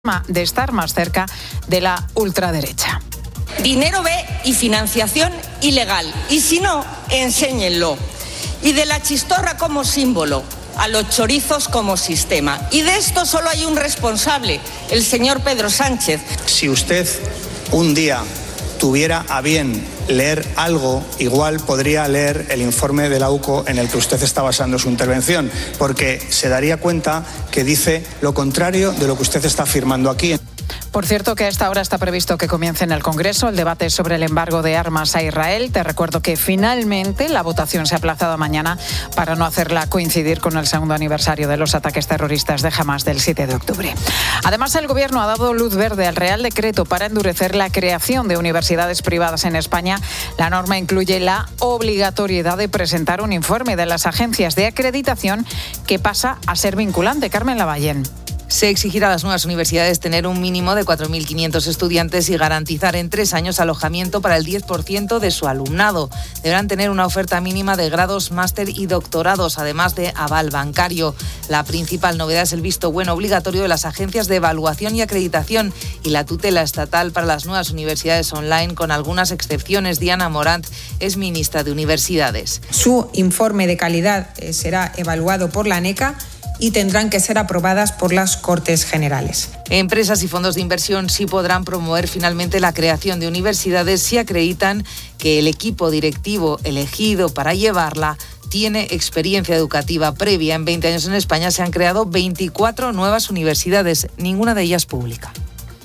de estar más cerca de la ultraderecha. Dinero B y financiación ilegal. Y si no, enséñenlo. Y de la chistorra como símbolo a los chorizos como sistema. Y de esto solo hay un responsable, el señor Pedro Sánchez. Si usted un día tuviera a bien leer algo, igual podría leer el informe de la UCO en el que usted está basando su intervención, porque se daría cuenta que dice lo contrario de lo que usted está afirmando aquí. Por cierto, que a esta hora está previsto que comience en el Congreso el debate sobre el embargo de armas a Israel. Te recuerdo que finalmente la votación se ha aplazado a mañana para no hacerla coincidir con el segundo aniversario de los ataques terroristas de Hamás del 7 de octubre. Además, el Gobierno ha dado luz verde al Real Decreto para endurecer la creación de universidades privadas en España. La norma incluye la obligatoriedad de presentar un informe de las agencias de acreditación que pasa a ser vinculante. Carmen Lavallén. Se exigirá a las nuevas universidades tener un mínimo de 4.500 estudiantes y garantizar en 3 años alojamiento para el 10% de su alumnado. Deberán tener una oferta mínima de grados, máster y doctorados, además de aval bancario. La principal novedad es el visto bueno obligatorio de las agencias de evaluación y acreditación y la tutela estatal para las nuevas universidades online, con algunas excepciones. Diana Morant es ministra de Universidades. Su informe de calidad será evaluado por la ANECA y tendrán que ser aprobadas por las Cortes Generales. Empresas y fondos de inversión sí podrán promover finalmente la creación de universidades si acreditan que el equipo directivo elegido para llevarla tiene experiencia educativa previa. En 20 años en España se han creado 24 nuevas universidades, ninguna de ellas pública.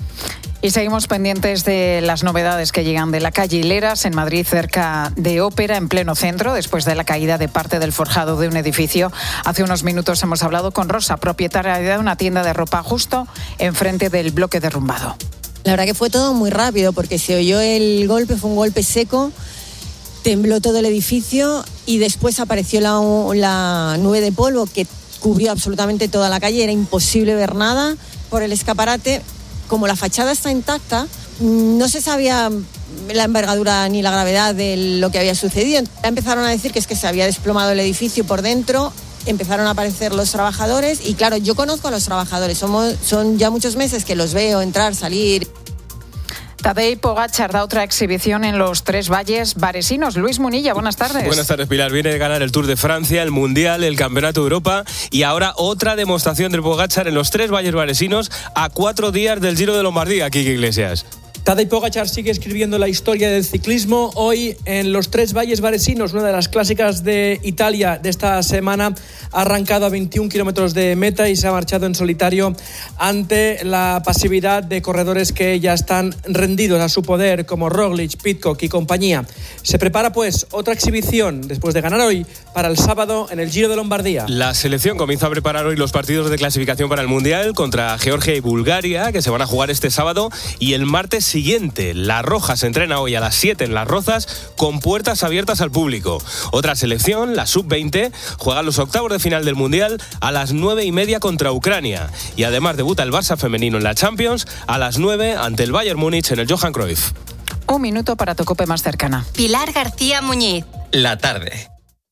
Y seguimos pendientes de las novedades que llegan de la calle Hileras, en Madrid, cerca de Ópera, en pleno centro, después de la caída de parte del forjado de un edificio. Hace unos minutos hemos hablado con Rosa, propietaria de una tienda de ropa justo enfrente del bloque derrumbado. La verdad que fue todo muy rápido, porque se oyó el golpe, fue un golpe seco, tembló todo el edificio y después apareció la nube de polvo que cubrió absolutamente toda la calle. Era imposible ver nada por el escaparate. Como la fachada está intacta, no se sabía la envergadura ni la gravedad de lo que había sucedido. Empezaron a decir que es que se había desplomado el edificio por dentro, empezaron a aparecer los trabajadores y claro, yo conozco a los trabajadores, son ya muchos meses que los veo entrar, salir. Tadej Pogačar da otra exhibición en los Tres Valles varesinos. Luis Munilla, buenas tardes. Buenas tardes, Pilar. Viene de ganar el Tour de Francia, el Mundial, el Campeonato de Europa y ahora otra demostración de Pogačar en los Tres Valles varesinos a 4 días del Giro de Lombardía, Quique Iglesias. Tadej Pogačar sigue escribiendo la historia del ciclismo. Hoy en los Tres Valles varesinos, una de las clásicas de Italia de esta semana, ha arrancado a 21 kilómetros de meta y se ha marchado en solitario ante la pasividad de corredores que ya están rendidos a su poder, como Roglic, Pidcock y compañía. Se prepara pues otra exhibición después de ganar hoy para el sábado en el Giro de Lombardía. La selección comienza a preparar hoy los partidos de clasificación para el Mundial contra Georgia y Bulgaria, que se van a jugar este sábado, y el martes siguiente. La Roja se entrena hoy a las 7 en Las Rozas con puertas abiertas al público. Otra selección, la Sub-20, juega los octavos de final del Mundial a las 9:30 contra Ucrania. Y además debuta el Barça femenino en la Champions a las 9 ante el Bayern Múnich en el Johan Cruyff. Un minuto para tu COPE más cercana. Pilar García Muñiz. La tarde.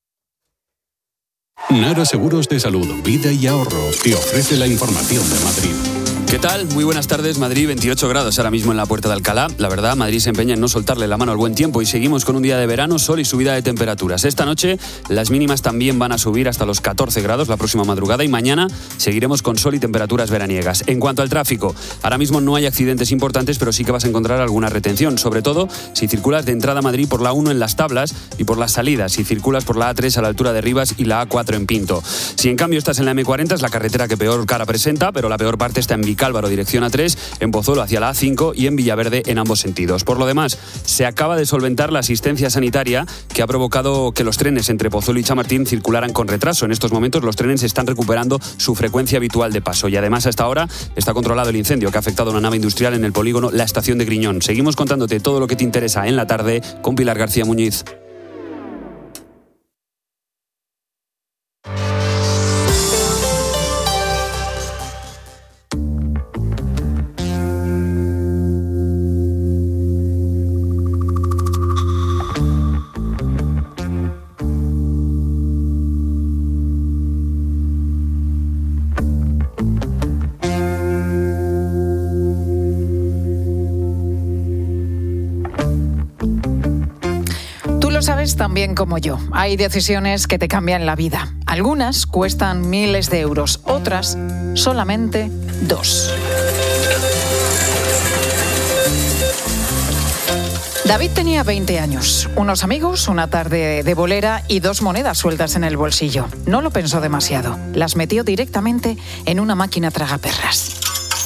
Nara Seguros de Salud, Vida y Ahorro te ofrece la información de Madrid. ¿Qué tal? Muy buenas tardes. Madrid, 28 grados ahora mismo en la Puerta de Alcalá. La verdad, Madrid se empeña en no soltarle la mano al buen tiempo y seguimos con un día de verano, sol y subida de temperaturas. Esta noche las mínimas también van a subir hasta los 14 grados la próxima madrugada y mañana seguiremos con sol y temperaturas veraniegas. En cuanto al tráfico, ahora mismo no hay accidentes importantes, pero sí que vas a encontrar alguna retención, sobre todo si circulas de entrada a Madrid por la 1 en Las Tablas y por las salidas, si circulas por la A3 a la altura de Rivas y la A4 en Pinto. Si en cambio estás en la M40, es la carretera que peor cara presenta, pero la peor parte está en Vicálvaro, dirección A3, en Pozuelo hacia la A5 y en Villaverde en ambos sentidos. Por lo demás, se acaba de solventar la asistencia sanitaria que ha provocado que los trenes entre Pozuelo y Chamartín circularan con retraso. En estos momentos los trenes están recuperando su frecuencia habitual de paso y además hasta ahora está controlado el incendio que ha afectado a una nave industrial en el polígono La Estación de Griñón. Seguimos contándote todo lo que te interesa en la tarde con Pilar García Muñiz. sabes tan bien como yo, hay decisiones que te cambian la vida. Algunas cuestan miles de euros, otras solamente 2. David tenía 20 años, unos amigos, una tarde de bolera y 2 monedas sueltas en el bolsillo. No lo pensó demasiado, las metió directamente en una máquina tragaperras.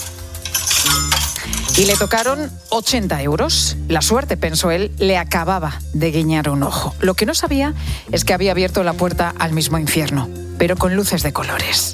Y le tocaron 80 euros. La suerte, pensó él, le acababa de guiñar un ojo. Lo que no sabía es que había abierto la puerta al mismo infierno, pero con luces de colores.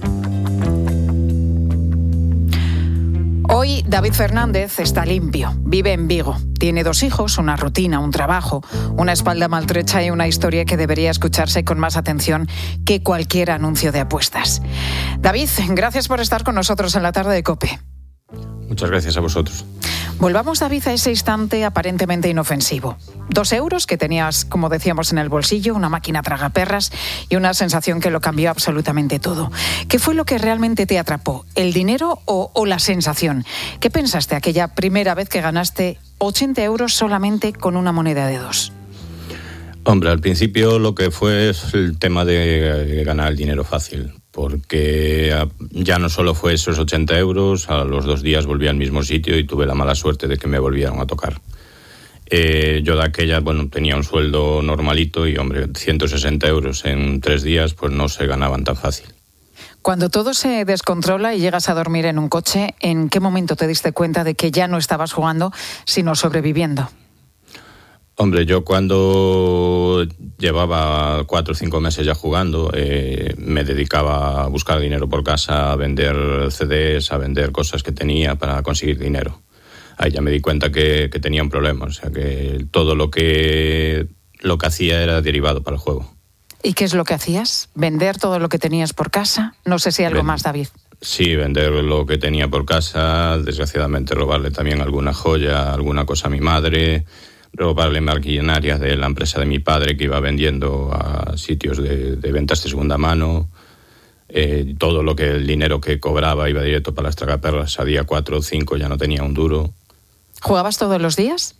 Hoy David Fernández está limpio, vive en Vigo, tiene 2 hijos, una rutina, un trabajo, una espalda maltrecha y una historia que debería escucharse con más atención que cualquier anuncio de apuestas. David, gracias por estar con nosotros en la tarde de COPE. Muchas gracias a vosotros. Volvamos, David, a ese instante aparentemente inofensivo. 2 euros que tenías, como decíamos, en el bolsillo, una máquina tragaperras y una sensación que lo cambió absolutamente todo. ¿Qué fue lo que realmente te atrapó? ¿El dinero o la sensación? ¿Qué pensaste aquella primera vez que ganaste 80 euros solamente con una moneda de 2? Hombre, al principio lo que fue es el tema de ganar el dinero fácil, porque ya no solo fue esos 80 euros, a los 2 días volví al mismo sitio y tuve la mala suerte de que me volvieron a tocar. Yo de aquella, tenía un sueldo normalito y, 160 euros en 3 días, pues no se ganaban tan fácil. Cuando todo se descontrola y llegas a dormir en un coche, ¿en qué momento te diste cuenta de que ya no estabas jugando, sino sobreviviendo? Hombre, yo cuando llevaba 4 o 5 meses ya jugando, me dedicaba a buscar dinero por casa, a vender CDs, a vender cosas que tenía para conseguir dinero. Ahí ya me di cuenta que tenía un problema, o sea que todo lo que hacía era derivado para el juego. ¿Y qué es lo que hacías? ¿Vender todo lo que tenías por casa? No sé si algo más, David. Sí, vender lo que tenía por casa, desgraciadamente robarle también alguna joya, alguna cosa a mi madre, robarle maquinaria de la empresa de mi padre que iba vendiendo a sitios de ventas de segunda mano. Todo el dinero que cobraba iba directo para las tragaperras. A día 4 o 5 ya no tenía un duro. ¿Jugabas todos los días?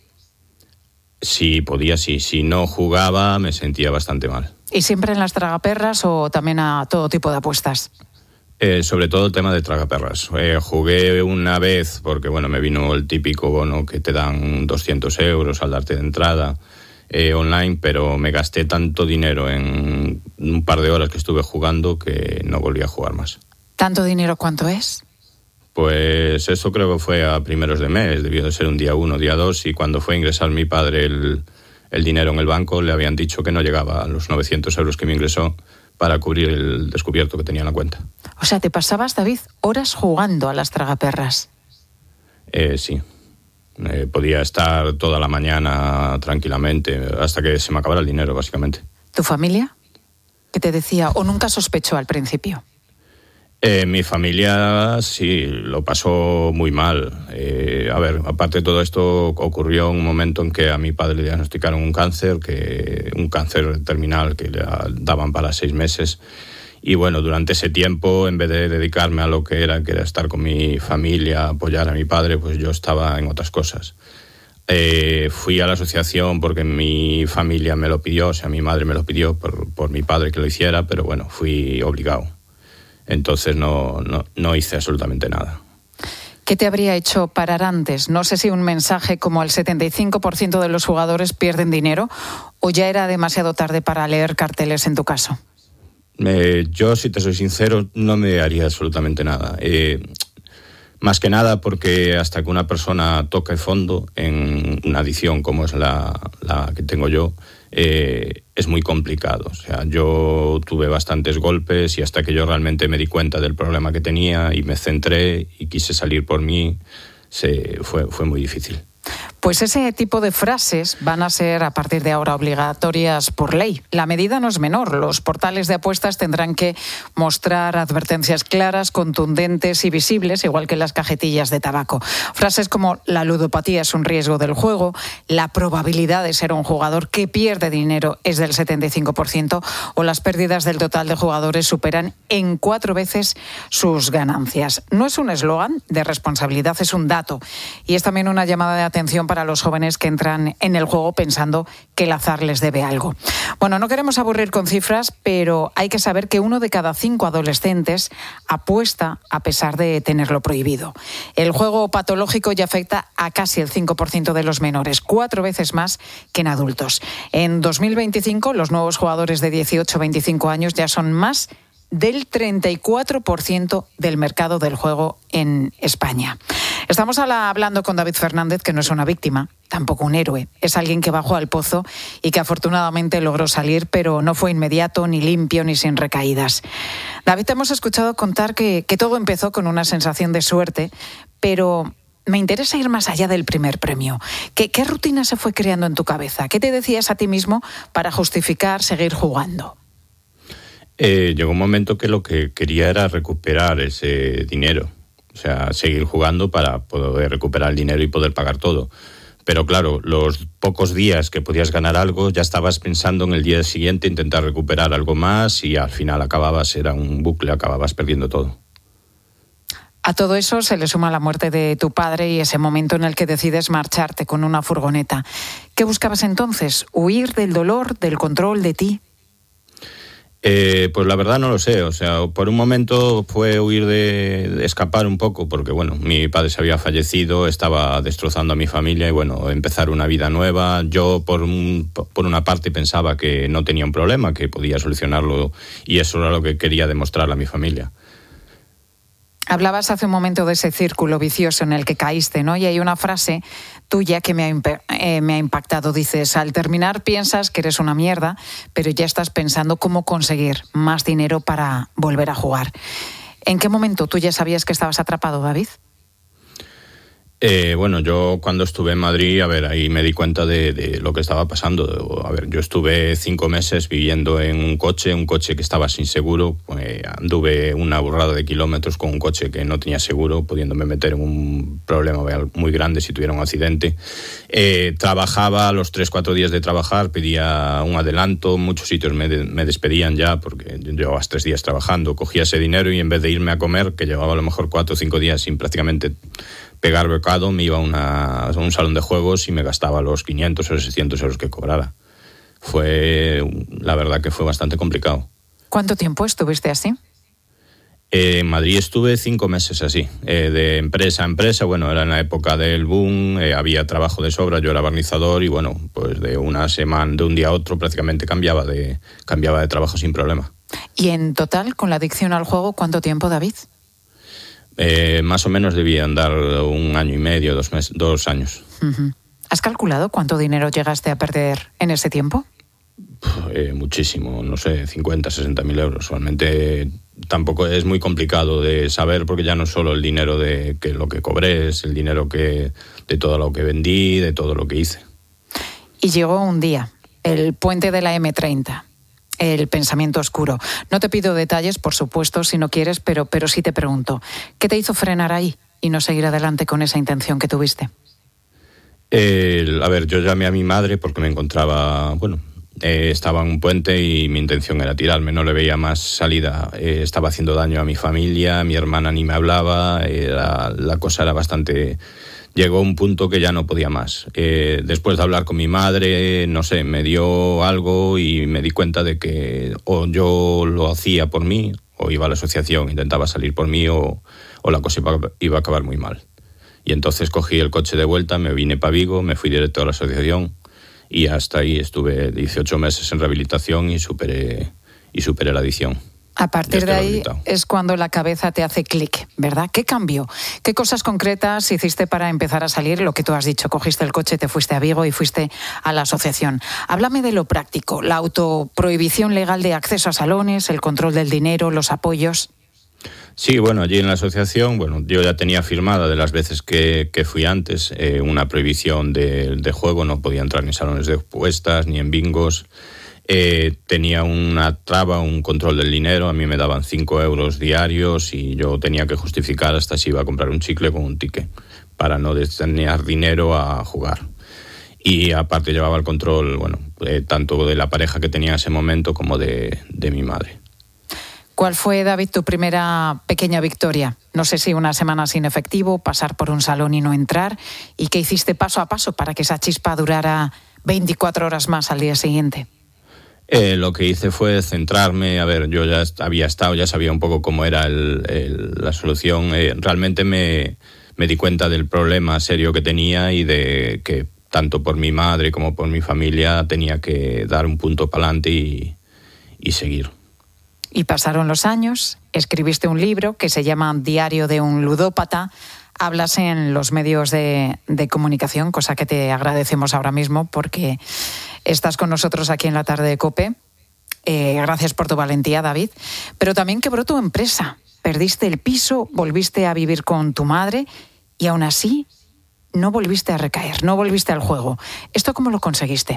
Sí, podía, sí. Si no jugaba me sentía bastante mal. ¿Y siempre en las tragaperras o también a todo tipo de apuestas? Sobre todo el tema de tragaperras. Jugué una vez porque me vino el típico bono que te dan 200 euros al darte de entrada online, pero me gasté tanto dinero en un par de horas que estuve jugando que no volví a jugar más. ¿Tanto dinero cuánto es? Pues eso creo que fue a primeros de mes, debió de ser un día 1, día 2, y cuando fue a ingresar mi padre el dinero en el banco le habían dicho que no llegaba a los 900 euros que me ingresó para cubrir el descubierto que tenía en la cuenta. O sea, ¿te pasabas, David, horas jugando a las tragaperras? Sí. Podía estar toda la mañana tranquilamente hasta que se me acabara el dinero, básicamente. ¿Tu familia? ¿Qué te decía? ¿O nunca sospechó al principio? Mi familia sí, lo pasó muy mal. Aparte de todo esto, ocurrió un momento en que a mi padre le diagnosticaron un cáncer terminal que le daban para 6 meses. Y durante ese tiempo, en vez de dedicarme a lo que era estar con mi familia, apoyar a mi padre, pues yo estaba en otras cosas. Fui a la asociación porque mi familia me lo pidió, o sea, mi madre me lo pidió por mi padre que lo hiciera, pero fui obligado. Entonces no hice absolutamente nada. ¿Qué te habría hecho parar antes? No sé si un mensaje como el 75% de los jugadores pierden dinero o ya era demasiado tarde para leer carteles en tu caso. Yo, si te soy sincero, no me haría absolutamente nada. Más que nada porque hasta que una persona toque fondo en una adicción como es la que tengo yo, es muy complicado. O sea, yo tuve bastantes golpes y hasta que yo realmente me di cuenta del problema que tenía y me centré y quise salir por mí, fue muy difícil. Pues ese tipo de frases van a ser a partir de ahora obligatorias por ley. La medida no es menor. Los portales de apuestas tendrán que mostrar advertencias claras, contundentes y visibles, igual que las cajetillas de tabaco. Frases como la ludopatía es un riesgo del juego, la probabilidad de ser un jugador que pierde dinero es del 75% o las pérdidas del total de jugadores superan en 4 veces sus ganancias. No es un eslogan de responsabilidad, es un dato y es también una llamada de atención para para los jóvenes que entran en el juego pensando que el azar les debe algo. Bueno, no queremos aburrir con cifras, pero hay que saber que 1 de cada 5 adolescentes apuesta a pesar de tenerlo prohibido. El juego patológico ya afecta a casi el 5% de los menores, 4 veces más que en adultos. En 2025, los nuevos jugadores de 18 a 25 años ya son más del 34% del mercado del juego en España. Estamos hablando con David Fernández, que no es una víctima, tampoco un héroe. Es alguien que bajó al pozo y que afortunadamente logró salir, pero no fue inmediato, ni limpio, ni sin recaídas. David, te hemos escuchado contar que todo empezó con una sensación de suerte, pero me interesa ir más allá del primer premio. ¿Qué rutina se fue creando en tu cabeza? ¿Qué te decías a ti mismo para justificar seguir jugando? Llegó un momento que lo que quería era recuperar ese dinero. O sea, seguir jugando para poder recuperar el dinero y poder pagar todo. Pero claro, los pocos días que podías ganar algo, ya estabas pensando en el día siguiente intentar recuperar algo más y al final era un bucle, acababas perdiendo todo. A todo eso se le suma la muerte de tu padre y ese momento en el que decides marcharte con una furgoneta. ¿Qué buscabas entonces? ¿Huir del dolor, del control de ti? Pues la verdad no lo sé, o sea, por un momento fue huir de escapar un poco, porque bueno, mi padre se había fallecido, estaba destrozando a mi familia y bueno, empezar una vida nueva. Yo por una parte pensaba que no tenía un problema, que podía solucionarlo y eso era lo que quería demostrarle a mi familia. Hablabas hace un momento de ese círculo vicioso en el que caíste, ¿no? Y hay una frase tuya que me ha impactado. Dices, al terminar piensas que eres una mierda, pero ya estás pensando cómo conseguir más dinero para volver a jugar. ¿En qué momento tú ya sabías que estabas atrapado, David? Bueno, yo cuando estuve en Madrid, ahí me di cuenta de lo que estaba pasando. Yo estuve 5 meses viviendo en un coche que estaba sin seguro. Anduve una burrada de kilómetros con un coche que no tenía seguro, pudiéndome meter en un problema muy grande si tuviera un accidente. Trabajaba, a los 3-4 días de trabajar, pedía un adelanto. Muchos sitios me despedían ya porque yo llevaba 3 días trabajando. Cogía ese dinero y en vez de irme a comer, que llevaba a lo mejor 4 o 5 días sin prácticamente pegar becado, me iba a un salón de juegos y me gastaba los 500 o 600 euros que cobrara. La verdad que fue bastante complicado. ¿Cuánto tiempo estuviste así? En Madrid estuve 5 meses así, de empresa a empresa. Bueno, era en la época del boom, había trabajo de sobra, yo era barnizador y bueno, pues de una semana, de un día a otro prácticamente cambiaba de trabajo sin problema. ¿Y en total, con la adicción al juego, cuánto tiempo, David? Más o menos debía andar 1 año y medio, 2 años. Uh-huh. ¿Has calculado cuánto dinero llegaste a perder en ese tiempo? Muchísimo, no sé, 50, 60 mil euros. Realmente tampoco es muy complicado de saber porque ya no es solo el dinero de que lo que cobré, es el dinero de todo lo que vendí, de todo lo que hice. Y llegó un día, el puente de la M30. El pensamiento oscuro. No te pido detalles, por supuesto, si no quieres, pero sí te pregunto, ¿qué te hizo frenar ahí y no seguir adelante con esa intención que tuviste? Yo llamé a mi madre porque me encontraba, estaba en un puente y mi intención era tirarme, no le veía más salida. Estaba haciendo daño a mi familia, mi hermana ni me hablaba, la cosa era bastante... Llegó un punto que ya no podía más. Después de hablar con mi madre, no sé, me dio algo y me di cuenta de que o yo lo hacía por mí, o iba a la asociación, intentaba salir por mí, o la cosa iba a acabar muy mal. Y entonces cogí el coche de vuelta, me vine para Vigo, me fui directo a la asociación y hasta ahí estuve 18 meses en rehabilitación y superé la adicción. A partir de ahí es cuando la cabeza te hace clic, ¿verdad? ¿Qué cambió? ¿Qué cosas concretas hiciste para empezar a salir? Lo que tú has dicho, cogiste el coche, te fuiste a Vigo y fuiste a la asociación. Háblame de lo práctico, la autoprohibición legal de acceso a salones, el control del dinero, los apoyos. Sí, allí en la asociación, yo ya tenía firmada de las veces que fui antes una prohibición de juego, no podía entrar en salones de apuestas ni en bingos. Tenía una traba, un control del dinero, a mí me daban 5 euros diarios y yo tenía que justificar hasta si iba a comprar un chicle con un ticket para no destinar dinero a jugar. Y aparte llevaba el control, tanto de la pareja que tenía en ese momento como de mi madre. ¿Cuál fue, David, tu primera pequeña victoria? No sé si una semana sin efectivo, pasar por un salón y no entrar. ¿Y qué hiciste paso a paso para que esa chispa durara 24 horas más al día siguiente? Lo que hice fue centrarme. A ver, yo ya había estado, ya sabía un poco cómo era la solución. Realmente me di cuenta del problema serio que tenía y de que tanto por mi madre como por mi familia tenía que dar un punto para adelante y seguir. Y pasaron los años, escribiste un libro que se llama Diario de un ludópata. Hablas en los medios de comunicación, cosa que te agradecemos ahora mismo porque estás con nosotros aquí en la tarde de COPE. Gracias por tu valentía, David. Pero también quebró tu empresa. Perdiste el piso, volviste a vivir con tu madre y aún así no volviste a recaer, no volviste al juego. ¿Esto cómo lo conseguiste?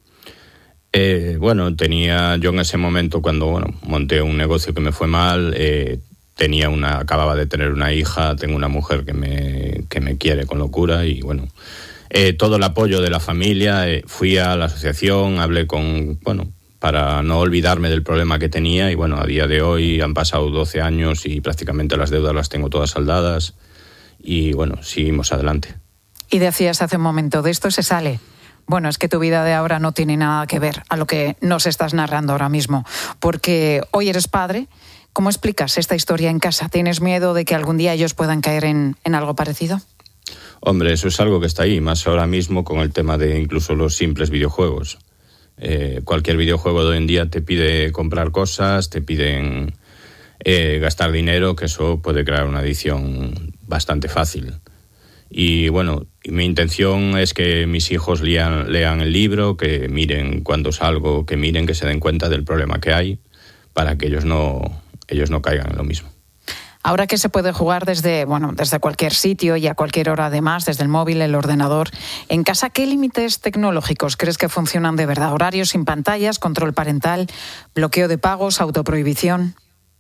Tenía yo en ese momento, cuando monté un negocio que me fue mal, acababa de tener una hija, tengo una mujer que me quiere con locura y todo el apoyo de la familia. Fui a la asociación, hablé para no olvidarme del problema que tenía y a día de hoy han pasado 12 años y prácticamente las deudas las tengo todas saldadas y seguimos adelante. Y decías hace un momento, de esto se sale. Bueno, es que tu vida de ahora no tiene nada que ver a lo que nos estás narrando ahora mismo, porque hoy eres padre. ¿Cómo explicas esta historia en casa? ¿Tienes miedo de que algún día ellos puedan caer en algo parecido? Hombre, eso es algo que está ahí, más ahora mismo con el tema de incluso los simples videojuegos. Cualquier videojuego de hoy en día te pide comprar cosas, te piden gastar dinero, que eso puede crear una adicción bastante fácil. Y mi intención es que mis hijos lean el libro, que miren cuando salgo, que miren, que se den cuenta del problema que hay, para que ellos no caigan en lo mismo. Ahora que se puede jugar desde cualquier sitio y a cualquier hora además, desde el móvil, el ordenador, en casa, ¿qué límites tecnológicos crees que funcionan de verdad? ¿Horarios sin pantallas, control parental, bloqueo de pagos, autoprohibición?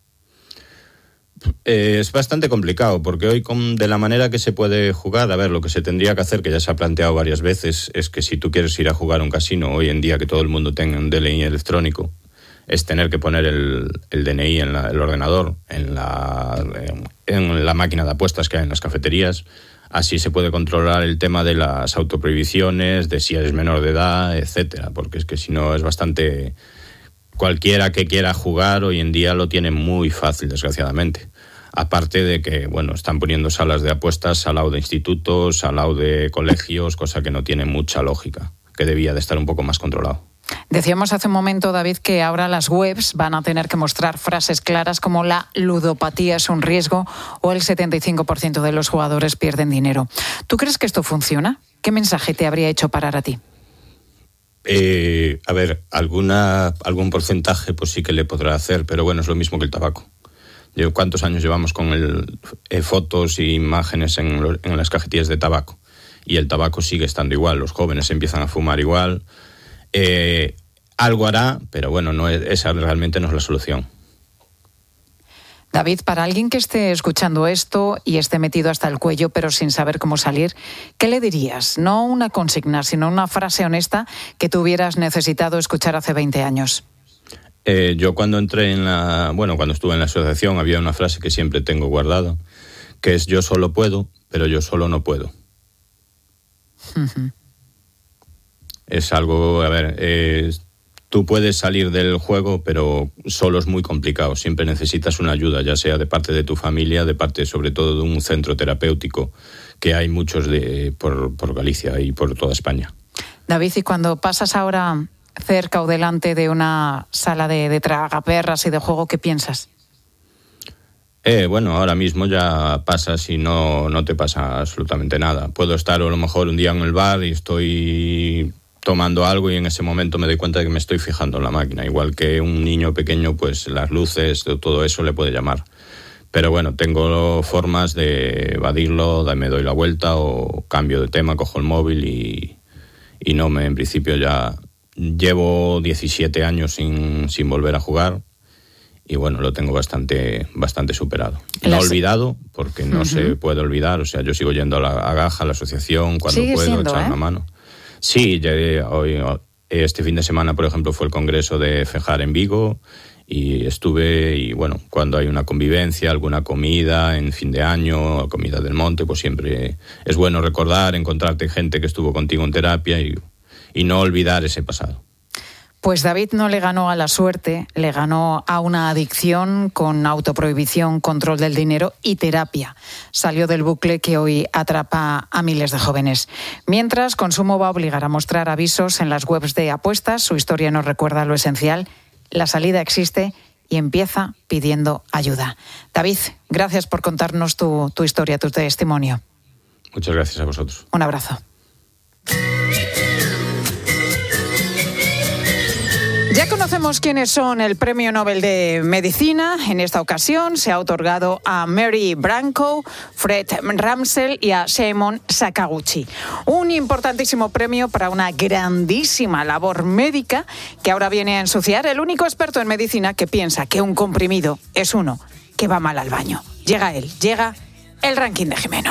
Es bastante complicado porque hoy de la manera que se puede jugar, lo que se tendría que hacer, que ya se ha planteado varias veces, es que si tú quieres ir a jugar a un casino hoy en día, que todo el mundo tenga un DNI electrónico, es tener que poner el DNI en el ordenador, en la máquina de apuestas que hay en las cafeterías. Así se puede controlar el tema de las autoprohibiciones, de si eres menor de edad, etcétera, porque es que si no es bastante... Cualquiera que quiera jugar hoy en día lo tiene muy fácil, desgraciadamente. Aparte de que, están poniendo salas de apuestas al lado de institutos, al lado de colegios, cosa que no tiene mucha lógica, que debía de estar un poco más controlado. Decíamos hace un momento, David, que ahora las webs van a tener que mostrar frases claras como la ludopatía es un riesgo o el 75% de los jugadores pierden dinero. ¿Tú crees que esto funciona? ¿Qué mensaje te habría hecho parar a ti? Algún porcentaje pues sí que le podrá hacer, pero es lo mismo que el tabaco. ¿Cuántos años llevamos con fotos e imágenes en las cajetillas de tabaco? Y el tabaco sigue estando igual, los jóvenes empiezan a fumar igual. Algo hará, pero esa realmente no es la solución. David, para alguien que esté escuchando esto y esté metido hasta el cuello pero sin saber cómo salir, ¿qué le dirías? No una consigna, sino una frase honesta que tú hubieras necesitado escuchar hace 20 años. Yo cuando entré cuando estuve en la asociación había una frase que siempre tengo guardada, que es: yo solo puedo, pero yo solo no puedo. Uh-huh. Es algo, tú puedes salir del juego, pero solo es muy complicado. Siempre necesitas una ayuda, ya sea de parte de tu familia, de parte sobre todo de un centro terapéutico, que hay muchos por Galicia y por toda España. David, y cuando pasas ahora cerca o delante de una sala de tragaperras y de juego, ¿qué piensas? Ahora mismo ya pasas y no te pasa absolutamente nada. Puedo estar a lo mejor un día en el bar y estoy tomando algo y en ese momento me doy cuenta de que me estoy fijando en la máquina. Igual que un niño pequeño, pues las luces, todo eso le puede llamar. Pero tengo formas de evadirlo, me doy la vuelta o cambio de tema, cojo el móvil y en principio ya llevo 17 años sin volver a jugar y lo tengo bastante superado. No olvidado, porque no se puede olvidar, yo sigo yendo a Gaja, a la asociación, cuando puedo echar una mano. Sí, este fin de semana, por ejemplo, fue el congreso de FEJAR en Vigo y estuve, y bueno, cuando hay una convivencia, alguna comida en fin de año, comida del monte, pues siempre es bueno recordar, encontrarte gente que estuvo contigo en terapia y no olvidar ese pasado. Pues David no le ganó a la suerte, le ganó a una adicción con autoprohibición, control del dinero y terapia. Salió del bucle que hoy atrapa a miles de jóvenes. Mientras, Consumo va a obligar a mostrar avisos en las webs de apuestas. Su historia nos recuerda lo esencial. La salida existe y empieza pidiendo ayuda. David, gracias por contarnos tu historia, tu testimonio. Muchas gracias a vosotros. Un abrazo. Ya conocemos quiénes son el Premio Nobel de Medicina. En esta ocasión se ha otorgado a Mary Branco, Fred Ramsell y a Shimon Sakaguchi. Un importantísimo premio para una grandísima labor médica que ahora viene a ensuciar el único experto en medicina que piensa que un comprimido es uno que va mal al baño. Llega el ranking de Jimeno.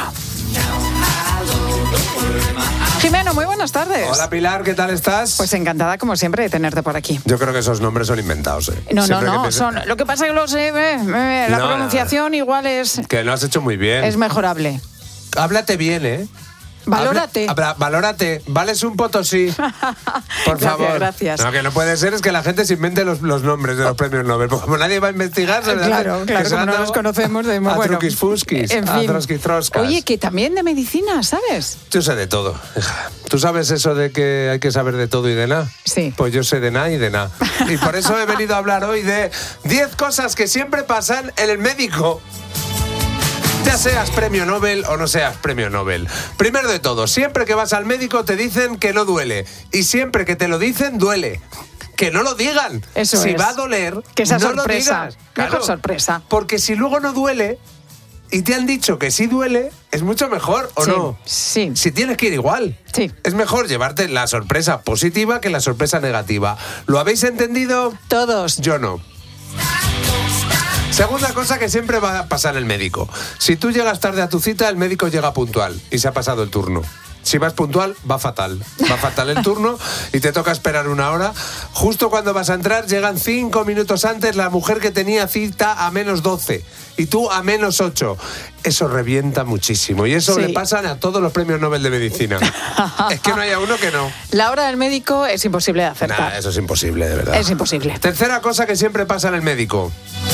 Jimeno, muy buenas tardes. Hola Pilar, ¿qué tal estás? Pues encantada como siempre de tenerte por aquí. Yo creo que esos nombres son inventados. No, lo que pasa es que lo sé, la pronunciación igual es... Que lo has hecho muy bien. Es mejorable. Háblate bien, ¿eh? Valórate. Valórate. Vales un Potosí. Por favor. Gracias. Lo que no puede ser es que la gente se invente los nombres de los premios Nobel. Porque como nadie va a investigar... Claro, como no los conocemos. A truquis-fusquis, en fin. a trosquis-troscas. Oye, que también de medicina, ¿sabes? Yo sé de todo, hija. ¿Tú sabes eso de que hay que saber de todo y de nada? Sí. Pues yo sé de nada y de nada. Y por eso he venido a hablar hoy de 10 cosas que siempre pasan en el médico. Ya seas premio Nobel o no seas premio Nobel. Primero de todo, siempre que vas al médico te dicen que no duele. Y siempre que te lo dicen, duele. Que no lo digan. Eso si es. va a doler, que esa no sorpresa. lo digas. Claro, mejor sorpresa. Porque si luego no duele y te han dicho que sí duele, es mucho mejor, ¿o no? Sí. Si tienes que ir igual. Sí. Es mejor llevarte la sorpresa positiva que la sorpresa negativa. ¿Lo habéis entendido? Todos. Yo no. Segunda cosa que siempre va a pasar el médico. Si tú llegas tarde a tu cita, el médico llega puntual y se ha pasado el turno. Si vas puntual, va fatal. Va fatal el turno y te toca esperar una hora. Justo cuando vas a entrar, llegan 5 minutos antes la mujer que tenía cita a -12 y tú a -8. Eso revienta muchísimo y eso le pasan a todos los premios Nobel de Medicina. Es que no haya uno que no. La hora del médico es imposible de acertar. Nah, eso es imposible, de verdad. Es imposible. Tercera cosa que siempre pasa en el médico.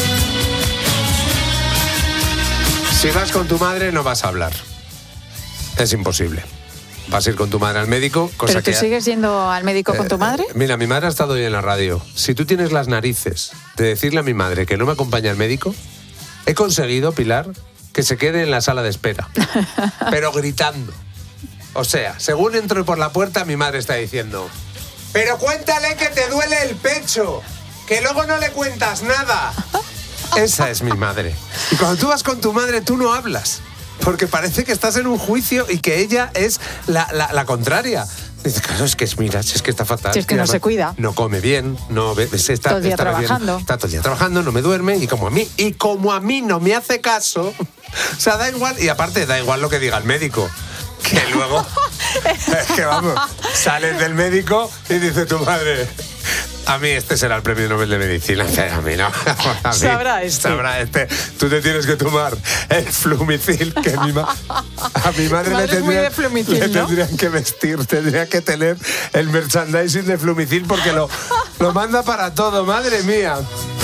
Si vas con tu madre, no vas a hablar. Es imposible. Vas a ir con tu madre al médico, cosa ¿Pero tú que... sigues yendo al médico con tu madre? Mira, mi madre ha estado hoy en la radio. Si tú tienes las narices de decirle a mi madre que no me acompaña al médico, he conseguido, Pilar, que se quede en la sala de espera. Pero gritando. O sea, según entro por la puerta, mi madre está diciendo: pero cuéntale que te duele el pecho, que luego no le cuentas nada. Esa es mi madre. Y cuando tú vas con tu madre, tú no hablas. Porque parece que estás en un juicio y que ella es la contraria. Dice, claro, es que está fatal. Si es que no se cuida. No come bien, no está todo el día trabajando. Está todo el día trabajando, no me duerme. Y como a mí no me hace caso, o sea, da igual. Y aparte, da igual lo que diga el médico. Que luego, es que vamos, sales del médico y dice tu madre: a mí este será el premio Nobel de Medicina. A mí no. A mí, sabrá este. Tú te tienes que tomar el Flumicil que a mi madre le tendrían que vestir, tendría que tener el merchandising de Flumicil porque lo manda para todo, madre mía.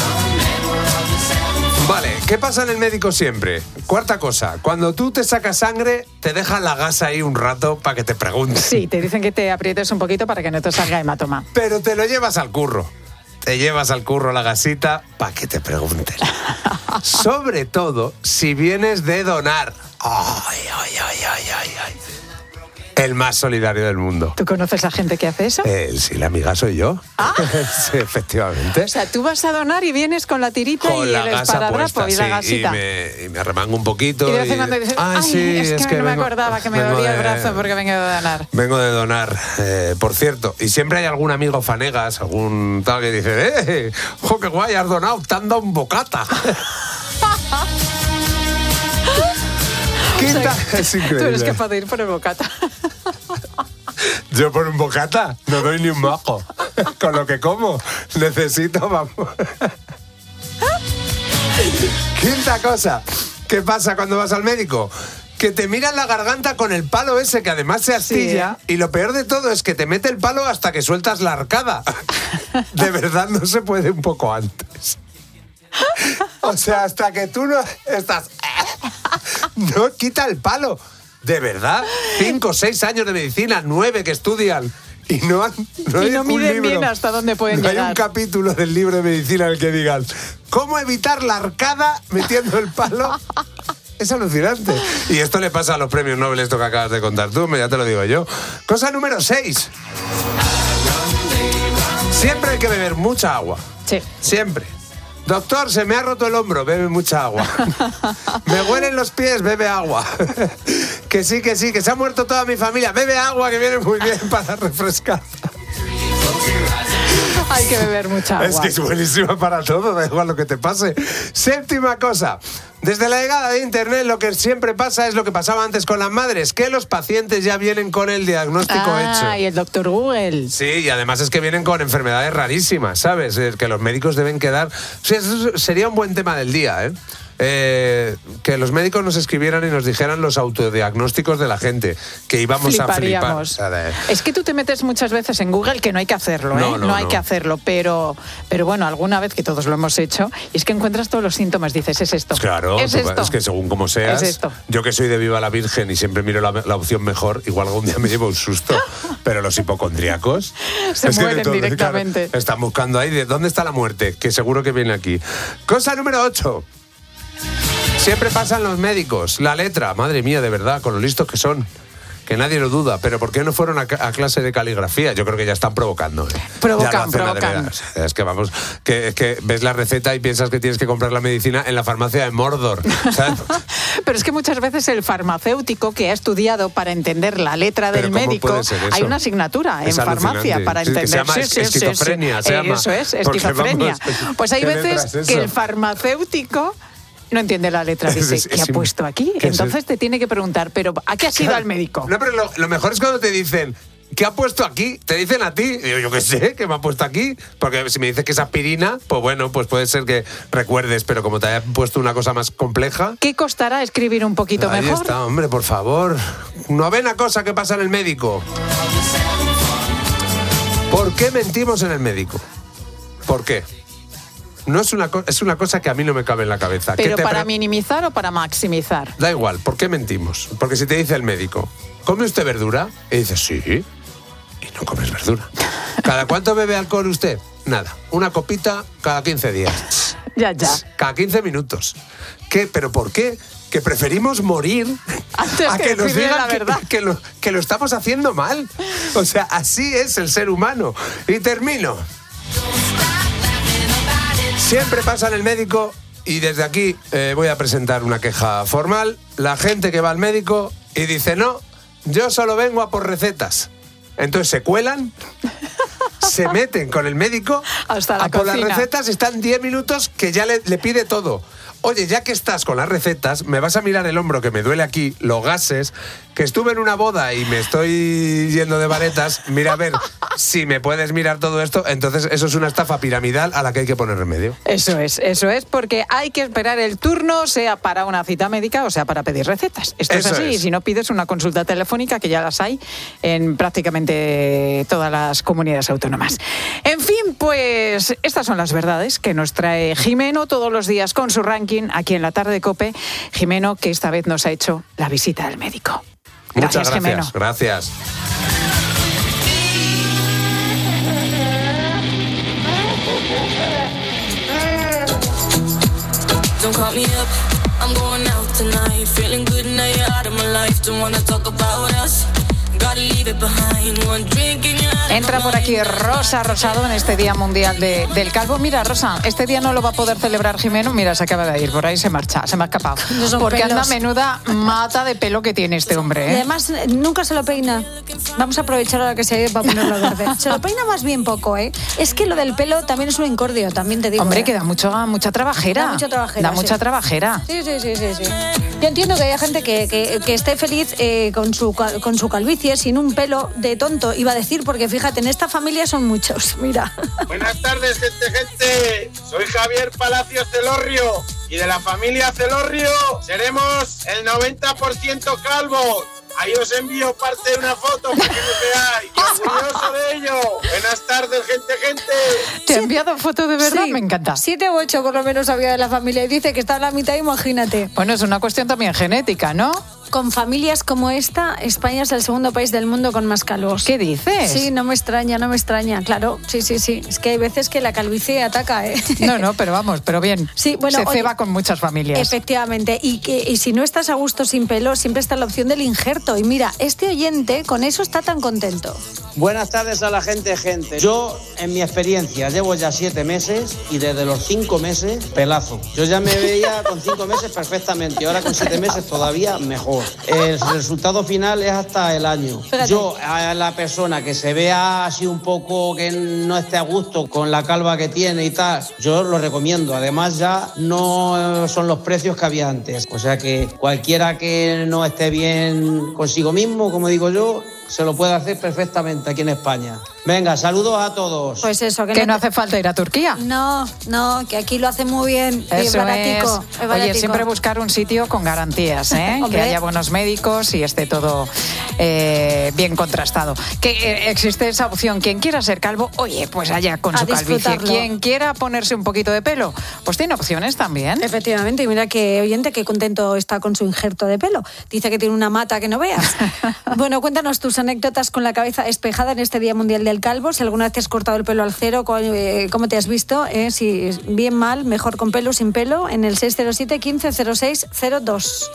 Vale, ¿qué pasa en el médico siempre? Cuarta cosa, cuando tú te sacas sangre, te dejan la gasa ahí un rato para que te pregunten. Sí, te dicen que te aprietes un poquito para que no te salga hematoma. Pero te lo llevas al curro. Te llevas al curro la gasita para que te pregunten. Sobre todo si vienes de donar. Ay. El más solidario del mundo. ¿Tú conoces a gente que hace eso? Sí, la amiga soy yo. ¿Ah? Sí, efectivamente. O sea, tú vas a donar y vienes con la tirita con y la el gasa esparadrapo puesta, y la gasita. Y me arremango un poquito. Y de vez en cuando dices, es que no me acordaba que me dolía el brazo porque vengo de donar. Vengo de donar, por cierto. Y siempre hay algún amigo fanegas, algún tal que dice, ¡jo, qué guay, has donado! ¡Te han dado un bocata! O sea, es increíble. Tú eres capaz de ir por el bocata. Yo por un bocata no doy ni un majo. Con lo que como necesito, vamos. Quinta cosa, ¿qué pasa cuando vas al médico? Que te miran la garganta con el palo ese que además se astilla, y lo peor de todo es que te mete el palo hasta que sueltas la arcada. De verdad no se puede un poco antes. O sea, hasta que tú no estás... No quita el palo. De verdad, 5 o 6 años de medicina, 9 que estudian. Y no miden bien hasta dónde pueden llegar. No hay un capítulo del libro de medicina en el que digan ¿cómo evitar la arcada metiendo el palo? Es alucinante. Y esto le pasa a los premios Nobel, esto que acabas de contar tú, ya te lo digo yo. Cosa número 6. Siempre hay que beber mucha agua. Sí. Siempre. Doctor, se me ha roto el hombro, bebe mucha agua. Me huelen los pies, bebe agua. Que sí, que se ha muerto toda mi familia, bebe agua, que viene muy bien para refrescar. Hay que beber mucha agua. Es que es buenísima para todo, da igual lo que te pase. Séptima cosa. Desde la llegada de Internet lo que siempre pasa es lo que pasaba antes con las madres, que los pacientes ya vienen con el diagnóstico hecho. Y el doctor Google. Sí, y además es que vienen con enfermedades rarísimas, ¿sabes? Que los médicos deben quedar... O sea, eso sería un buen tema del día, ¿eh? Que los médicos nos escribieran y nos dijeran los autodiagnósticos de la gente, que íbamos a flipar. Es que tú te metes muchas veces en Google, que no hay que hacerlo, no hay que hacerlo, pero bueno, alguna vez que todos lo hemos hecho, y es que encuentras todos los síntomas, dices, es esto. Claro, es que según como seas, es esto. Yo que soy de Viva la Virgen y siempre miro la opción mejor, igual algún día me llevo un susto, pero los hipocondríacos se mueren directamente. Claro, están buscando ahí de dónde está la muerte, que seguro que viene aquí. Cosa número 8. Siempre pasan los médicos, la letra, madre mía, de verdad, con lo listos que son, que nadie lo duda, pero ¿por qué no fueron a clase de caligrafía? Yo creo que ya están provocando. Provocan. Es que vamos, que ves la receta y piensas que tienes que comprar la medicina en la farmacia de Mordor, ¿sabes? Pero es que muchas veces el farmacéutico que ha estudiado para entender la letra del médico, hay una asignatura en farmacia para entender. Se llama esquizofrenia. Eso es, esquizofrenia. Pues hay veces que el farmacéutico no entiende la letra, dice, ¿qué ha puesto aquí? Entonces te tiene que preguntar, ¿pero a qué has ido al médico? No, pero lo mejor es cuando te dicen, ¿qué ha puesto aquí? Te dicen a ti. Digo, yo qué sé, ¿qué me ha puesto aquí? Porque si me dices que es aspirina, pues bueno, pues puede ser que recuerdes, pero como te haya puesto una cosa más compleja... ¿Qué costará escribir un poquito mejor? Ahí está, hombre, por favor. Novena cosa que pasa en el médico. ¿Por qué mentimos en el médico? ¿Por qué? No es una cosa que a mí no me cabe en la cabeza. ¿Pero para minimizar o para maximizar? Da igual, ¿por qué mentimos? Porque si te dice el médico, ¿come usted verdura? Y dices, sí, y no comes verdura. ¿Cada cuánto bebe alcohol usted? Nada, una copita cada 15 días. Ya. Cada 15 minutos. ¿Qué? ¿Pero por qué? Que preferimos morir antes a que nos digan la verdad. que lo estamos haciendo mal. O sea, así es el ser humano. Y termino. Siempre pasa en el médico, y desde aquí voy a presentar una queja formal. La gente que va al médico y dice, no, yo solo vengo a por recetas. Entonces se cuelan, se meten con el médico a por las recetas, están 10 minutos que ya le pide todo. Oye, ya que estás con las recetas, me vas a mirar el hombro que me duele aquí, los gases, que estuve en una boda y me estoy yendo de varetas, mira a ver si me puedes mirar todo esto. Entonces eso es una estafa piramidal a la que hay que poner remedio. Eso es, porque hay que esperar el turno, sea para una cita médica o sea para pedir recetas. Esto es así, y si no pides una consulta telefónica, que ya las hay en prácticamente todas las comunidades autónomas. En fin, pues estas son las verdades que nos trae Jimeno todos los días con su ranking aquí en la tarde de COPE. Jimeno, que esta vez nos ha hecho la visita del médico. Muchas gracias, Jimeno. Gracias. Don't call me up, I'm going out tonight. Feeling good now you're out of my life. Don't wanna talk about us. Gotta leave it behind. One drink and you're out. Entra por aquí Rosa Rosado en este Día Mundial del Calvo. Mira, Rosa, este día no lo va a poder celebrar Jimeno. Mira, se acaba de ir, por ahí se marcha, se me ha escapado. No porque pelos. anda menuda mata de pelo que tiene este hombre, ¿eh? Y además, nunca se lo peina. Vamos a aprovechar ahora que se ha ido para ponerlo verde. Se lo peina más bien poco, ¿eh? Es que lo del pelo también es un incordio, también te digo. Hombre, que da mucha trabajera. Da mucha trabajera. Da mucha trabajera. Sí. Yo entiendo que haya gente que esté feliz con su calvicie especie sin un pelo de tonto, iba a decir, porque fíjate, en esta familia son muchos, mira. Buenas tardes, gente. Soy Javier Palacios Celorrio y de la familia Celorrio seremos el 90% calvos. Ahí os envío parte de una foto para que me veáis. ¡Qué orgulloso de ello! Buenas tardes, gente. ¿Te ha enviado foto de verdad? Sí, me encanta. 7 u 8 por lo menos había de la familia y dice que está a la mitad, imagínate. Bueno, es una cuestión también genética, ¿no? Con familias como esta, España es el segundo país del mundo con más calvos. ¿Qué dices? Sí, no me extraña, claro. Sí. Es que hay veces que la calvicie ataca, ¿eh? No, pero bien. Sí, bueno, se ceba con muchas familias. Efectivamente. Y si no estás a gusto sin pelo, siempre está la opción del injerto. Y mira, este oyente con eso está tan contento. Buenas tardes a la gente. Yo, en mi experiencia, llevo ya 7 meses y desde los 5 meses, pelazo. Yo ya me veía con 5 meses perfectamente y ahora con 7 meses todavía mejor. El resultado final es hasta el año. Fíjate. Yo, a la persona que se vea así un poco que no esté a gusto con la calva que tiene y tal, yo lo recomiendo. Además ya no son los precios que había antes. O sea que cualquiera que no esté bien consigo mismo, como digo yo, se lo puede hacer perfectamente aquí en España. Venga, saludos a todos. Pues eso, que no hace falta ir a Turquía. No, que aquí lo hace muy bien. Eso baratico, es. Oye, siempre buscar un sitio con garantías, ¿eh? Que haya buenos médicos y esté todo bien contrastado. Que existe esa opción. Quien quiera ser calvo, oye, pues allá con su calvicie. Quien quiera ponerse un poquito de pelo, pues tiene opciones también. Efectivamente, y mira que oyente, qué contento está con su injerto de pelo. Dice que tiene una mata que no veas. Bueno, cuéntanos tus anécdotas con la cabeza despejada en este Día Mundial del Calvo. Si alguna vez te has cortado el pelo al cero, ¿cómo te has visto? Si bien, mal, mejor con pelo, sin pelo, en el 607 15 06 02.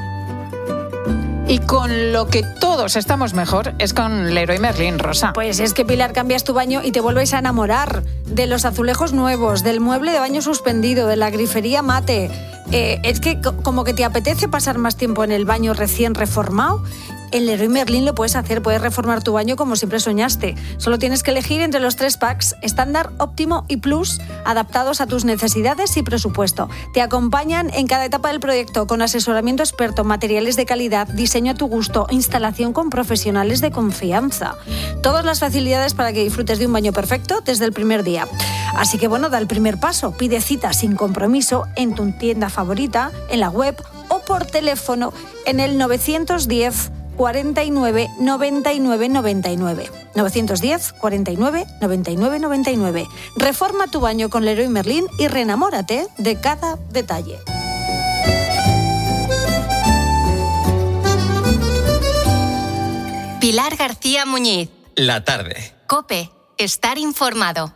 Y con lo que todos estamos mejor es con Leroy Merlin, Rosa. Pues es que, Pilar, cambias tu baño y te vuelves a enamorar de los azulejos nuevos, del mueble de baño suspendido, de la grifería mate. Es que como que te apetece pasar más tiempo en el baño recién reformado. En Leroy Merlin lo puedes hacer, puedes reformar tu baño como siempre soñaste. Solo tienes que elegir entre los 3 packs estándar, óptimo y plus, adaptados a tus necesidades y presupuesto. Te acompañan en cada etapa del proyecto con asesoramiento experto, materiales de calidad, diseño a tu gusto, instalación con profesionales de confianza. Todas las facilidades para que disfrutes de un baño perfecto desde el primer día. Así que bueno, da el primer paso, pide cita sin compromiso en tu tienda favorita, en la web o por teléfono en el 910 49 99 99. 910 49 99 99. Reforma tu baño con Leroy Merlin y reenamórate de cada detalle. Pilar García Muñiz. La tarde. COPE. Estar informado.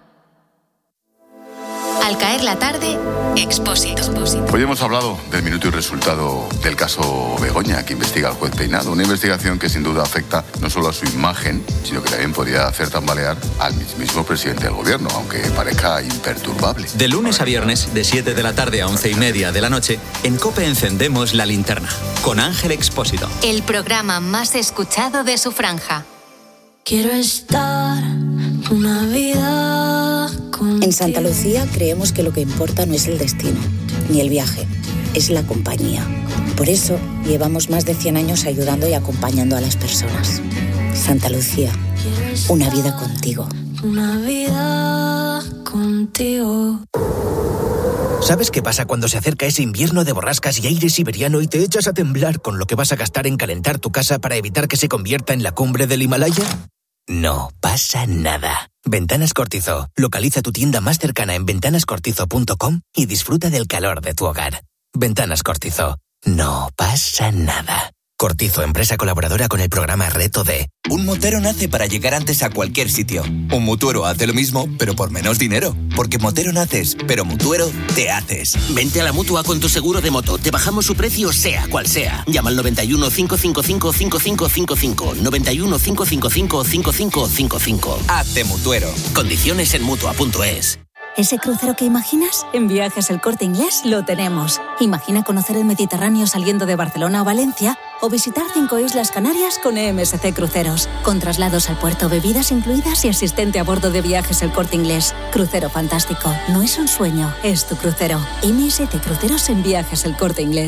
Al caer la tarde, Expósito. Hoy hemos hablado del minuto y resultado del caso Begoña, que investiga el juez Peinado. Una investigación que sin duda afecta no solo a su imagen, sino que también podría hacer tambalear al mismo presidente del gobierno, aunque parezca imperturbable. De lunes a viernes, de 7 de la tarde a 11:30 de la noche, en COPE encendemos la linterna, con Ángel Expósito. El programa más escuchado de su franja. Quiero estar una vida contigo. En Santa Lucía creemos que lo que importa no es el destino, ni el viaje, es la compañía. Por eso llevamos más de 100 años ayudando y acompañando a las personas. Santa Lucía, una vida contigo. Una vida contigo. ¿Sabes qué pasa cuando se acerca ese invierno de borrascas y aire siberiano y te echas a temblar con lo que vas a gastar en calentar tu casa para evitar que se convierta en la cumbre del Himalaya? No pasa nada. Ventanas Cortizo. Localiza tu tienda más cercana en ventanascortizo.com y disfruta del calor de tu hogar. Ventanas Cortizo. No pasa nada. Cortizo, empresa colaboradora con el programa Reto D. Un motero nace para llegar antes a cualquier sitio. Un mutuero hace lo mismo, pero por menos dinero. Porque motero naces, pero mutuero te haces. Vente a la Mutua con tu seguro de moto. Te bajamos su precio sea cual sea. Llama al 91 555 5555. 91 555 5555. Hazte mutuero. Condiciones en Mutua.es. ¿Ese crucero que imaginas? En Viajes El Corte Inglés lo tenemos. Imagina conocer el Mediterráneo saliendo de Barcelona o Valencia o visitar 5 islas Canarias con EMSC Cruceros. Con traslados al puerto, bebidas incluidas y asistente a bordo de Viajes El Corte Inglés. Crucero fantástico. No es un sueño, es tu crucero. MSC Cruceros en Viajes El Corte Inglés.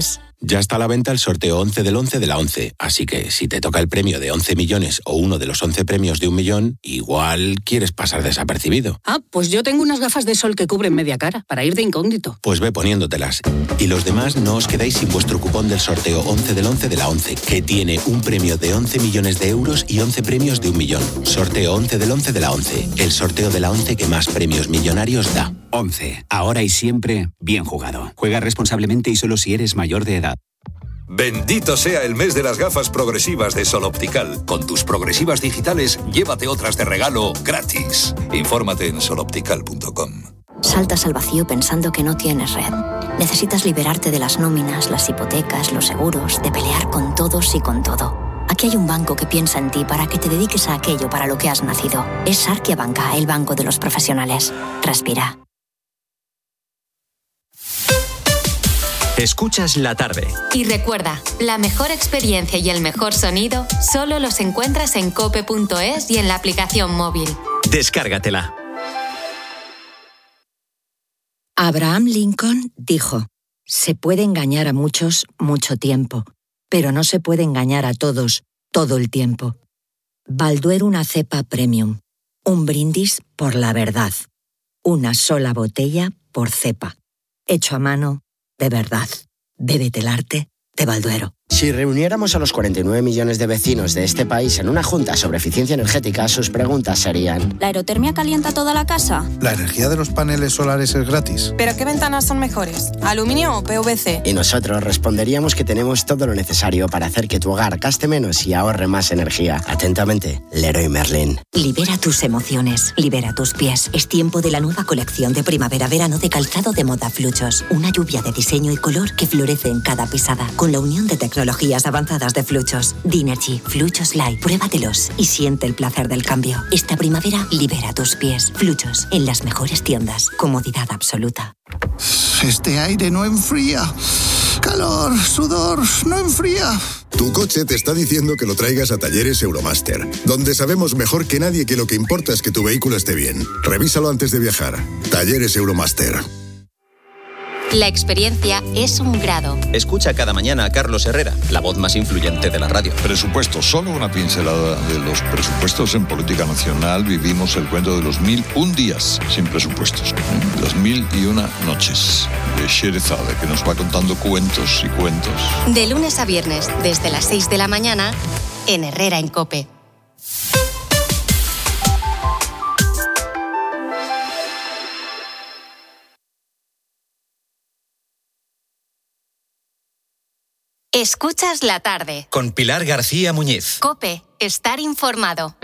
Ya está a la venta el sorteo 11 del 11 de la 11, así que si te toca el premio de 11 millones o uno de los 11 premios de 1 millón, igual quieres pasar desapercibido. Ah, pues yo tengo unas gafas de sol que cubren media cara, para ir de incógnito. Pues ve poniéndotelas. Y los demás no os quedáis sin vuestro cupón del sorteo 11 del 11 de la 11, que tiene un premio de 11 millones de euros y 11 premios de 1 millón. Sorteo 11 del 11 de la 11, el sorteo de la 11 que más premios millonarios da. 11. Ahora y siempre, bien jugado. Juega responsablemente y solo si eres mayor de edad. Bendito sea el mes de las gafas progresivas de Sol Optical. Con tus progresivas digitales, llévate otras de regalo gratis. Infórmate en soloptical.com. Saltas al vacío pensando que no tienes red. Necesitas liberarte de las nóminas, las hipotecas, los seguros, de pelear con todos y con todo. Aquí hay un banco que piensa en ti para que te dediques a aquello para lo que has nacido. Es Sarkia Banca, el banco de los profesionales. Respira. Escuchas La Tarde. Y recuerda, la mejor experiencia y el mejor sonido solo los encuentras en cope.es y en la aplicación móvil. Descárgatela. Abraham Lincoln dijo: se puede engañar a muchos mucho tiempo, pero no se puede engañar a todos todo el tiempo. Balduero, una cepa premium. Un brindis por la verdad. Una sola botella por cepa. Hecho a mano, de verdad. Bébete el arte de Balduero. Si reuniéramos a los 49 millones de vecinos de este país en una junta sobre eficiencia energética, sus preguntas serían: ¿la aerotermia calienta toda la casa? ¿La energía de los paneles solares es gratis? ¿Pero qué ventanas son mejores? ¿Aluminio o PVC? Y nosotros responderíamos que tenemos todo lo necesario para hacer que tu hogar gaste menos y ahorre más energía. Atentamente, Leroy Merlin. Libera tus emociones, libera tus pies. Es tiempo de la nueva colección de primavera-verano de calzado de moda Fluchos. Una lluvia de diseño y color que florece en cada pisada, con la unión de tecnologías avanzadas de Fluchos. Dinergy, Fluchos Light. Pruébatelos y siente el placer del cambio. Esta primavera, libera tus pies. Fluchos, en las mejores tiendas. Comodidad absoluta. Este aire no enfría. Calor, sudor, no enfría. Tu coche te está diciendo que lo traigas a Talleres Euromaster, donde sabemos mejor que nadie que lo que importa es que tu vehículo esté bien. Revísalo antes de viajar. Talleres Euromaster. La experiencia es un grado. Escucha cada mañana a Carlos Herrera, la voz más influyente de la radio. Presupuesto, solo una pincelada de los presupuestos en política nacional. Vivimos el cuento de los 1001 días sin presupuestos. Las 1001 noches de Sherezade, que nos va contando cuentos y cuentos. De lunes a viernes, desde las 6 de la mañana, en Herrera en COPE. Escuchas La Tarde. Con Pilar García Muñiz. COPE. Estar informado.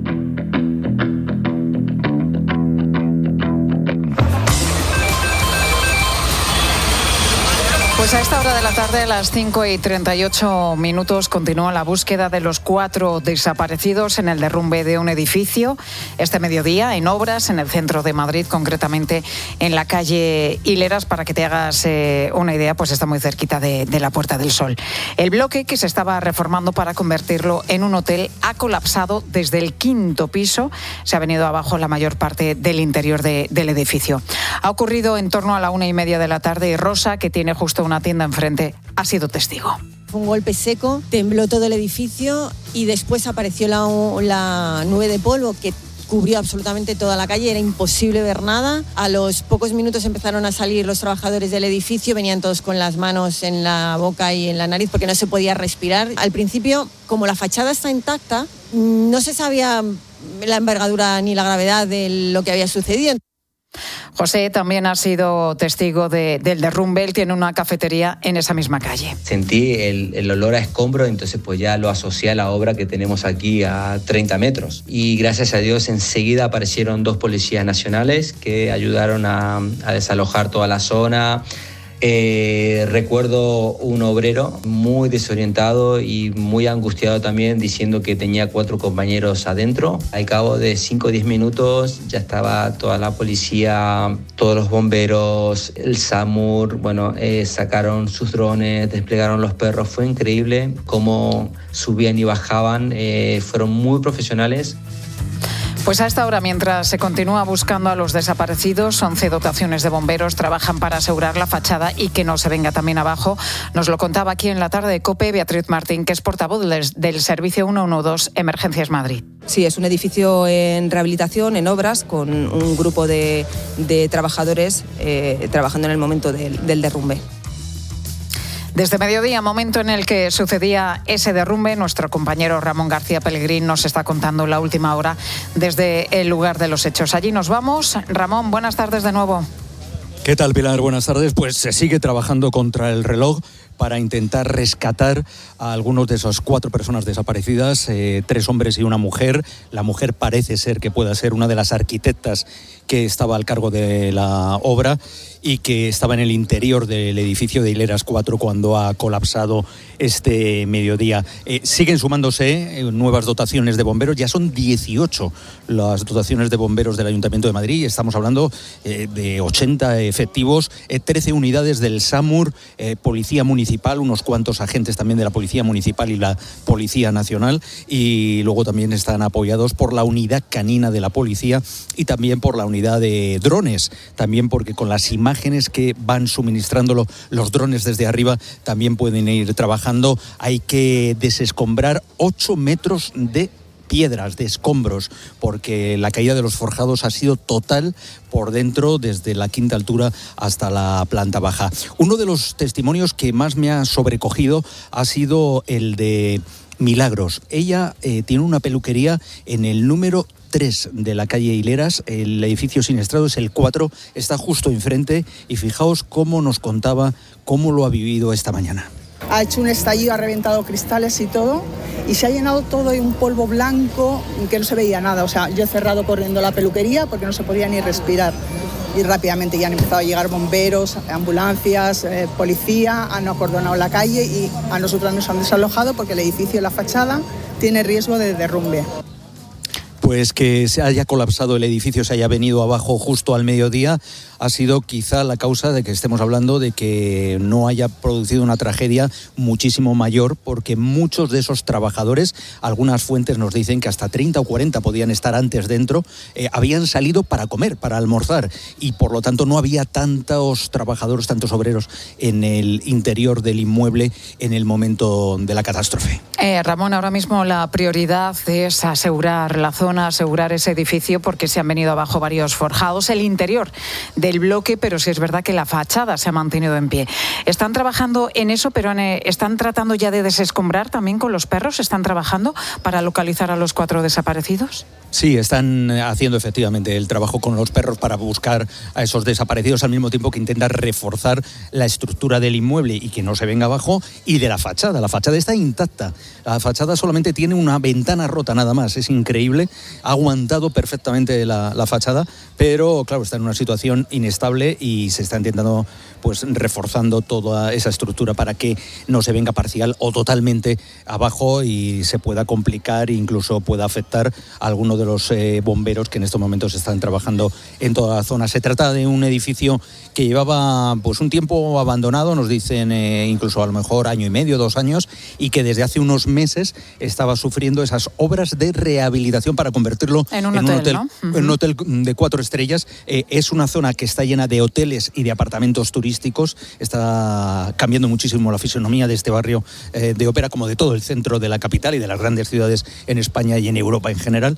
Pues a esta hora de la tarde, a las 5:38, continúa la búsqueda de los 4 desaparecidos en el derrumbe de un edificio este mediodía, en obras, en el centro de Madrid, concretamente en la calle Hileras. Para que te hagas una idea, pues está muy cerquita de la Puerta del Sol. El bloque, que se estaba reformando para convertirlo en un hotel, ha colapsado desde el 5º piso. Se ha venido abajo la mayor parte del interior del edificio. Ha ocurrido en torno a la 1:30 de la tarde y Rosa, que tiene justo una tienda enfrente, ha sido testigo. Fue un golpe seco, tembló todo el edificio y después apareció la nube de polvo que cubrió absolutamente toda la calle, era imposible ver nada. A los pocos minutos empezaron a salir los trabajadores del edificio, venían todos con las manos en la boca y en la nariz porque no se podía respirar. Al principio, como la fachada está intacta, no se sabía la envergadura ni la gravedad de lo que había sucedido. José también ha sido testigo del derrumbe. Él tiene una cafetería en esa misma calle. Sentí el olor a escombro, entonces pues ya lo asocié a la obra que tenemos aquí a 30 metros. Y gracias a Dios enseguida aparecieron 2 policías nacionales que ayudaron a desalojar toda la zona. Recuerdo un obrero muy desorientado y muy angustiado también, diciendo que tenía 4 compañeros adentro. Al cabo de 5 o 10 minutos ya estaba toda la policía, todos los bomberos, el SAMUR, sacaron sus drones, desplegaron los perros. Fue increíble cómo subían y bajaban, fueron muy profesionales. Pues a esta hora, mientras se continúa buscando a los desaparecidos, 11 dotaciones de bomberos trabajan para asegurar la fachada y que no se venga también abajo. Nos lo contaba aquí en la tarde de COPE Beatriz Martín, que es portavoz del Servicio 112 Emergencias Madrid. Sí, es un edificio en rehabilitación, en obras, con un grupo de trabajadores trabajando en el momento del derrumbe. Desde mediodía, momento en el que sucedía ese derrumbe, nuestro compañero Ramón García Pellegrín nos está contando la última hora desde el lugar de los hechos. Allí nos vamos. Ramón, buenas tardes de nuevo. ¿Qué tal, Pilar? Buenas tardes. Pues se sigue trabajando contra el reloj para intentar rescatar a algunos de esas 4 personas desaparecidas, 3 hombres y una mujer. La mujer parece ser que pueda ser una de las arquitectas que estaba al cargo de la obra y que estaba en el interior del edificio de Hileras 4 cuando ha colapsado este mediodía. Siguen sumándose nuevas dotaciones de bomberos, ya son 18 las dotaciones de bomberos del Ayuntamiento de Madrid, estamos hablando de 80 efectivos, 13 unidades del SAMUR, Policía Municipal, unos cuantos agentes también de la Policía Municipal y la Policía Nacional, y luego también están apoyados por la unidad canina de la policía y también por la unidad de drones, también porque con las imágenes que van suministrándolo los drones desde arriba también pueden ir trabajando. Hay que desescombrar 8 metros de piedras, de escombros, porque la caída de los forjados ha sido total por dentro, desde la quinta altura hasta la planta baja. Uno de los testimonios que más me ha sobrecogido ha sido el de Milagros. Ella tiene una peluquería en el número 3 de la calle Hileras, el edificio siniestrado es el 4, está justo enfrente, y fijaos cómo nos contaba cómo lo ha vivido esta mañana. Ha hecho un estallido, ha reventado cristales y todo, y se ha llenado todo de un polvo blanco que no se veía nada. O sea, yo he cerrado corriendo la peluquería porque no se podía ni respirar. Y rápidamente ya han empezado a llegar bomberos, ambulancias, policía, han acordonado la calle y a nosotros nos han desalojado porque el edificio, la fachada, tiene riesgo de derrumbe. Pues que se haya colapsado el edificio, se haya venido abajo justo al mediodía, ha sido quizá la causa de que estemos hablando de que no haya producido una tragedia muchísimo mayor, porque muchos de esos trabajadores, algunas fuentes nos dicen que hasta 30 o 40 podían estar antes dentro, habían salido para comer, para almorzar, y por lo tanto no había tantos trabajadores, tantos obreros en el interior del inmueble en el momento de la catástrofe. Ramón, ahora mismo la prioridad es asegurar la zona, asegurar ese edificio, porque se han venido abajo varios forjados, el interior del bloque, pero sí es verdad que la fachada se ha mantenido en pie. Están trabajando en eso, pero están tratando ya de desescombrar también con los perros, están trabajando para localizar a los 4 desaparecidos. Sí, están haciendo efectivamente el trabajo con los perros para buscar a esos desaparecidos, al mismo tiempo que intentan reforzar la estructura del inmueble y que no se venga abajo, y de la fachada. La fachada está intacta. La fachada solamente tiene una ventana rota nada más. Es increíble. Ha aguantado perfectamente la fachada, pero claro, está en una situación inestable y se está intentando pues reforzando toda esa estructura para que no se venga parcial o totalmente abajo y se pueda complicar e incluso pueda afectar a alguno de los bomberos que en estos momentos están trabajando en toda la zona. Se trata de un edificio que llevaba pues un tiempo abandonado, nos dicen incluso a lo mejor año y medio, 2 años, y que desde hace unos meses estaba sufriendo esas obras de rehabilitación para convertirlo en un hotel, ¿no? Uh-huh. En un hotel de 4 estrellas. Es una zona que está llena de hoteles y de apartamentos turísticos. Está cambiando muchísimo la fisonomía de este barrio de ópera, como de todo el centro de la capital y de las grandes ciudades en España y en Europa en general.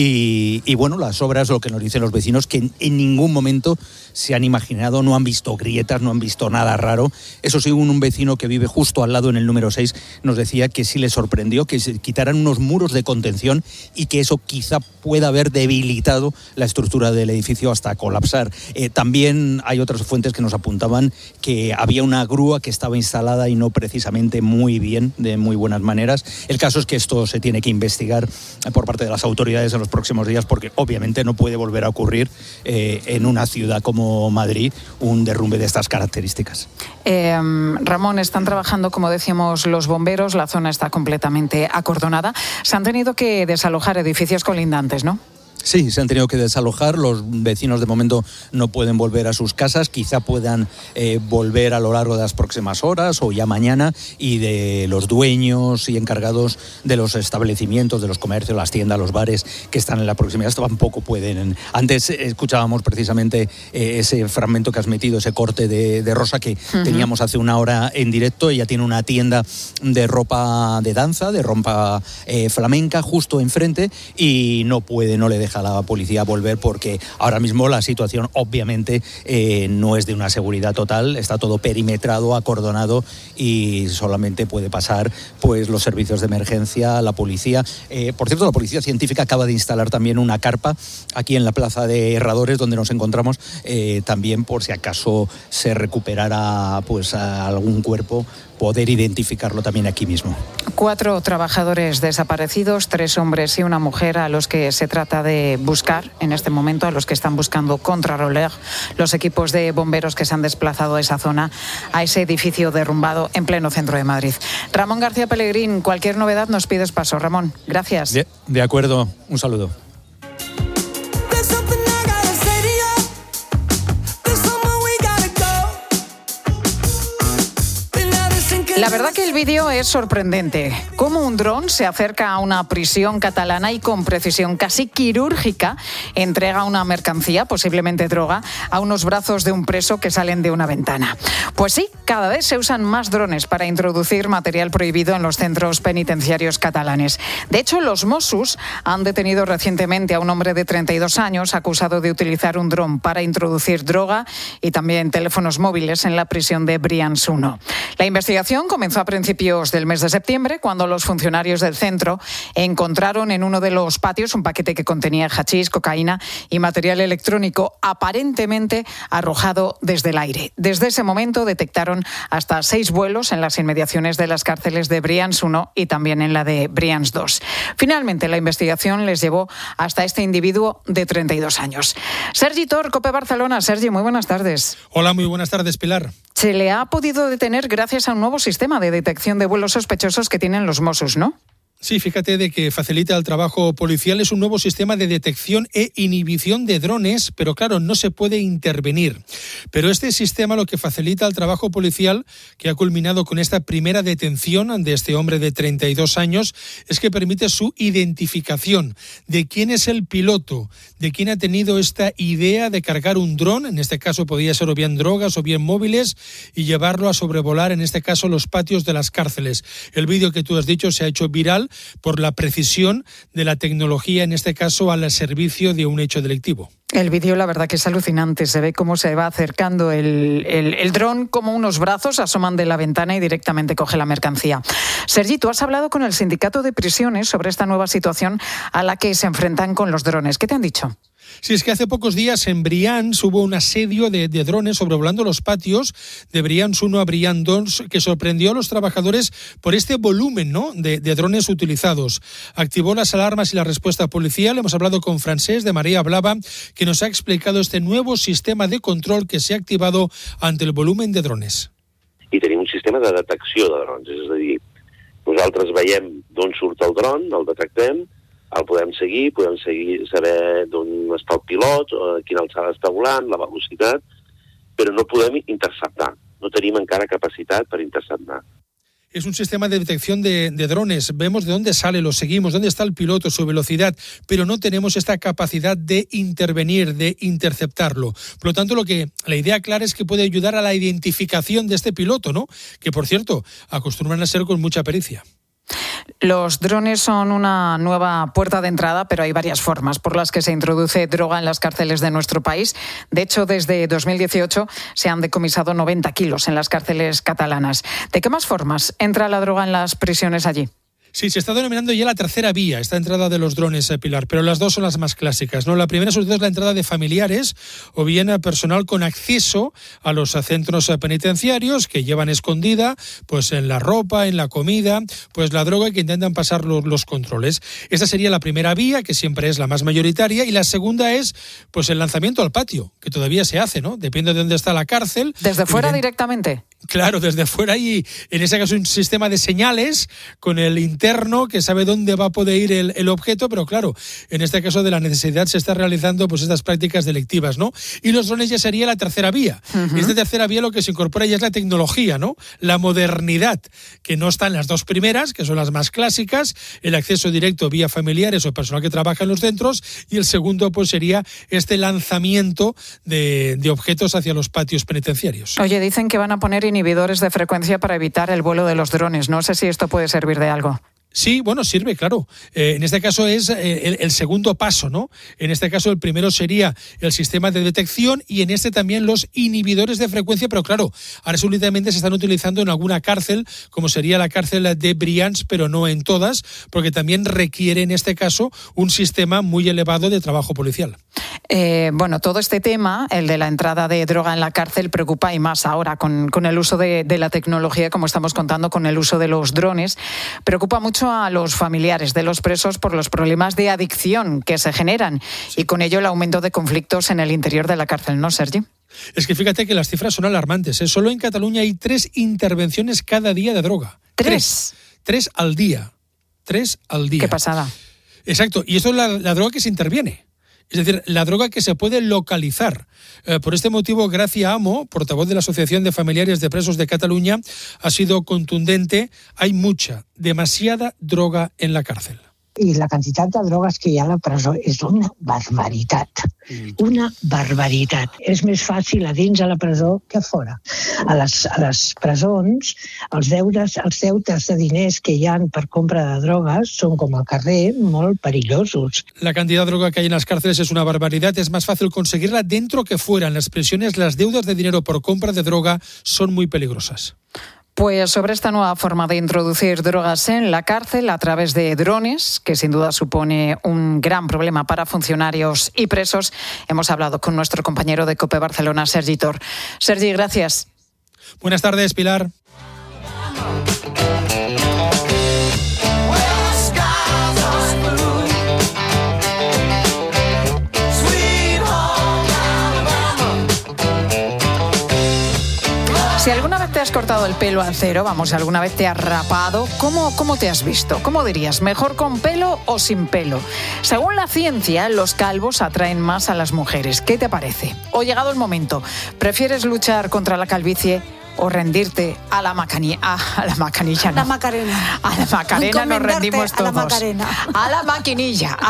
Y bueno, las obras, lo que nos dicen los vecinos, que en ningún momento se han imaginado, no han visto grietas, no han visto nada raro. Eso sí, un vecino que vive justo al lado en el número 6 nos decía que sí le sorprendió que se quitaran unos muros de contención y que eso quizá pueda haber debilitado la estructura del edificio hasta colapsar. También hay otras fuentes que nos apuntaban que había una grúa que estaba instalada y no precisamente muy bien, de muy buenas maneras. El caso es que esto se tiene que investigar por parte de las autoridades en los próximos días, porque obviamente no puede volver a ocurrir en una ciudad como Madrid un derrumbe de estas características. Ramón, están trabajando, como decíamos, los bomberos, la zona está completamente acordonada. Se han tenido que desalojar edificios colindantes, ¿no? Sí, se han tenido que desalojar. Los vecinos de momento no pueden volver a sus casas. Quizá puedan volver a lo largo de las próximas horas o ya mañana. Y de los dueños y encargados de los establecimientos, de los comercios, las tiendas, los bares que están en la proximidad tampoco pueden. Antes escuchábamos precisamente ese fragmento que has metido, ese corte de Rosa que teníamos hace una hora en directo. Ella tiene una tienda de ropa de danza, de ropa flamenca justo enfrente y no le deja a la policía volver porque ahora mismo la situación obviamente no es de una seguridad total, está todo perimetrado, acordonado y solamente puede pasar pues los servicios de emergencia, la policía. Por cierto, la policía científica acaba de instalar también una carpa aquí en la plaza de Herradores donde nos encontramos también por si acaso se recuperara pues algún cuerpo, poder identificarlo también aquí mismo. 4 trabajadores desaparecidos, 3 hombres y una mujer a los que se trata de buscar en este momento, a los que están buscando contrarreloj los equipos de bomberos que se han desplazado a esa zona, a ese edificio derrumbado en pleno centro de Madrid. Ramón García Pellegrín, cualquier novedad nos pides paso. Ramón, gracias. De acuerdo, un saludo. La verdad que el vídeo es sorprendente. Cómo un dron se acerca a una prisión catalana y con precisión casi quirúrgica entrega una mercancía, posiblemente droga, a unos brazos de un preso que salen de una ventana. Pues sí, cada vez se usan más drones para introducir material prohibido en los centros penitenciarios catalanes. De hecho, los Mossos han detenido recientemente a un hombre de 32 años acusado de utilizar un dron para introducir droga y también teléfonos móviles en la prisión de Brians 1. La investigación comenzó a principios del mes de septiembre, cuando los funcionarios del centro encontraron en uno de los patios un paquete que contenía hachís, cocaína y material electrónico aparentemente arrojado desde el aire. Desde ese momento detectaron hasta 6 vuelos en las inmediaciones de las cárceles de Brians 1 y también en la de Brians 2. Finalmente, la investigación les llevó hasta este individuo de 32 años. Sergi Tor, COPE Barcelona. Sergi, muy buenas tardes. Hola, muy buenas tardes, Pilar. Se le ha podido detener gracias a un nuevo sistema de detección de vuelos sospechosos que tienen los Mossos, ¿no? Sí, fíjate de que facilita el trabajo policial. Es un nuevo sistema de detección e inhibición de drones, pero claro, no se puede intervenir. Pero este sistema lo que facilita el trabajo policial, que ha culminado con esta primera detención de este hombre de 32 años, es que permite su identificación de quién es el piloto, de quién ha tenido esta idea de cargar un dron, en este caso podría ser o bien drogas o bien móviles, y llevarlo a sobrevolar, en este caso, los patios de las cárceles. El vídeo que tú has dicho se ha hecho viral por la precisión de la tecnología, en este caso al servicio de un hecho delictivo. El vídeo, la verdad que es alucinante. Se ve cómo se va acercando el dron, como unos brazos asoman de la ventana y directamente coge la mercancía. Sergi, tú has hablado con el sindicato de prisiones sobre esta nueva situación a la que se enfrentan con los drones. ¿Qué te han dicho? Sí, es que hace pocos días en Brians hubo un asedio de drones sobrevolando los patios de Brians 1 a Brians 2 que sorprendió a los trabajadores por este volumen, ¿no?, de drones utilizados. Activó las alarmas y la respuesta policial. Hemos hablado con Francesc de Maria Blava, que nos ha explicado este nuevo sistema de control que se ha activado ante el volumen de drones. I tenim un sistema de detecció de drons, és a dir, nosaltres veiem d'on surt el dron, el detectem, el podem seguir saber d'on està el pilot, a quina alçada està volant, la velocitat, però no podem interceptar, no tenim encara capacitat per interceptar. Es un sistema de detección de drones. Vemos de dónde sale, lo seguimos, dónde está el piloto, su velocidad, pero no tenemos esta capacidad de intervenir, de interceptarlo. Por lo tanto, la idea clara es que puede ayudar a la identificación de este piloto, ¿no?, que, por cierto, acostumbran a ser con mucha pericia. Los drones son una nueva puerta de entrada, pero hay varias formas por las que se introduce droga en las cárceles de nuestro país. De hecho, desde 2018 se han decomisado 90 kilos en las cárceles catalanas. ¿De qué más formas entra la droga en las prisiones allí? Sí, se está denominando ya la tercera vía, esta entrada de los drones, Pilar, pero las dos son las más clásicas, ¿no? La primera, sobre todo, es la entrada de familiares o bien a personal con acceso a los centros penitenciarios que llevan escondida, pues en la ropa, en la comida, pues la droga, y que intentan pasar los controles. Esta sería la primera vía, que siempre es la más mayoritaria, y la segunda es, pues, el lanzamiento al patio, que todavía se hace, ¿no? Depende de dónde está la cárcel. ¿Desde fuera directamente? Claro, desde fuera, y en ese caso un sistema de señales con el interno externo que sabe dónde va a poder ir el objeto, pero claro, en este caso de la necesidad se está realizando pues estas prácticas delictivas, ¿no? Y los drones ya sería la tercera vía. Y esta tercera vía lo que se incorpora ya es la tecnología, ¿no? La modernidad, que no están las dos primeras, que son las más clásicas, el acceso directo vía familiares o personal que trabaja en los centros, y el segundo pues sería este lanzamiento de objetos hacia los patios penitenciarios. Oye, dicen que van a poner inhibidores de frecuencia para evitar el vuelo de los drones. No sé si esto puede servir de algo. Sí, bueno, sirve, claro. En este caso es el segundo paso, ¿no? En este caso el primero sería el sistema de detección y en este también los inhibidores de frecuencia, pero claro, ahora únicamente se están utilizando en alguna cárcel, como sería la cárcel de Brians, pero no en todas, porque también requiere en este caso un sistema muy elevado de trabajo policial. Bueno, todo este tema, el de la entrada de droga en la cárcel, preocupa y más ahora con el uso de la tecnología, como estamos contando, con el uso de los drones. Preocupa mucho a los familiares de los presos por los problemas de adicción que se generan y con ello el aumento de conflictos en el interior de la cárcel, ¿no, Sergi? Es que fíjate que las cifras son alarmantes, ¿eh? Solo en Cataluña hay 3 intervenciones cada día de droga. 3 al día. 3 al día. Qué pasada. Exacto, y eso es la droga que se interviene. Es decir, la droga que se puede localizar. Por este motivo, Gracia Amo, portavoz de la Asociación de Familiares de Presos de Cataluña, ha sido contundente. Hay demasiada droga en la cárcel. I la quantitat de drogues que hi ha a la presó és una barbaritat. Una barbaritat. És més fàcil a dins de la presó que a fora. A les presons, els deutes de diners que hi ha per compra de drogues són com al carrer molt perillosos. La cantidad de droga que hay en las cárceles es una barbaridad. Es más fácil conseguirla dentro que fuera. En las prisiones, las deudas de dinero por compra de droga son muy peligrosas. Pues sobre esta nueva forma de introducir drogas en la cárcel a través de drones, que sin duda supone un gran problema para funcionarios y presos, hemos hablado con nuestro compañero de COPE Barcelona, Sergi Tor. Sergi, gracias. Buenas tardes, Pilar. Si alguna vez te has cortado el pelo al cero, alguna vez te has rapado, ¿cómo te has visto? ¿Cómo dirías? ¿Mejor con pelo o sin pelo? Según la ciencia, los calvos atraen más a las mujeres. ¿Qué te parece? O llegado el momento, ¿prefieres luchar contra la calvicie o rendirte a la macanilla? A la macanilla, no. La Macarena. A la Macarena nos rendimos todos. A la Macarena. A la maquinilla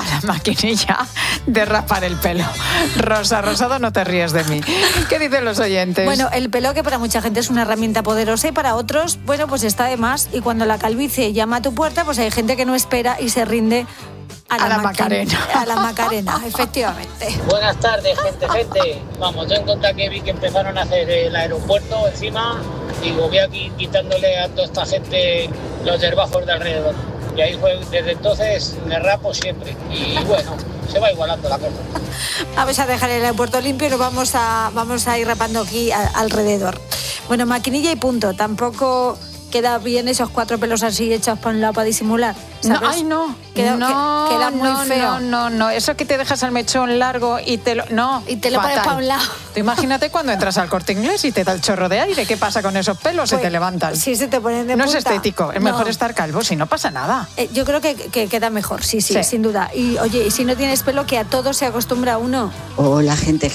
de rapar el pelo. Rosa Rosado, no te ríes de mí. ¿Qué dicen los oyentes? Bueno, el pelo, que para mucha gente es una herramienta poderosa y para otros, bueno, pues está de más. Y cuando la calvicie llama a tu puerta, pues hay gente que no espera y se rinde a la Macarena. A la Macarena, efectivamente. Buenas tardes, gente. Vamos, yo en cuenta que vi que empezaron a hacer el aeropuerto encima, digo, voy aquí quitándole a toda esta gente los yerbajos de alrededor. Y ahí fue, desde entonces me rapo siempre. Y bueno, se va igualando la cosa. Vamos a dejar el aeropuerto limpio y nos vamos a ir rapando aquí alrededor. Bueno, maquinilla y punto. Tampoco queda bien esos 4 pelos así hechos por un lado para disimular, ¿sabes? No, ay, no. Queda muy feo. No. Eso que te dejas el mechón largo y te lo pones para un lado. Tú imagínate cuando entras al Corte Inglés y te da el chorro de aire. ¿Qué pasa con esos pelos? Pues, se te levantan. Sí, se te ponen de punta. No es estético. Es mejor estar calvo, si no pasa nada. Yo creo que queda mejor, sí, sin duda. Y oye, y si no tienes pelo, que a todo se acostumbra uno. Hola, gente.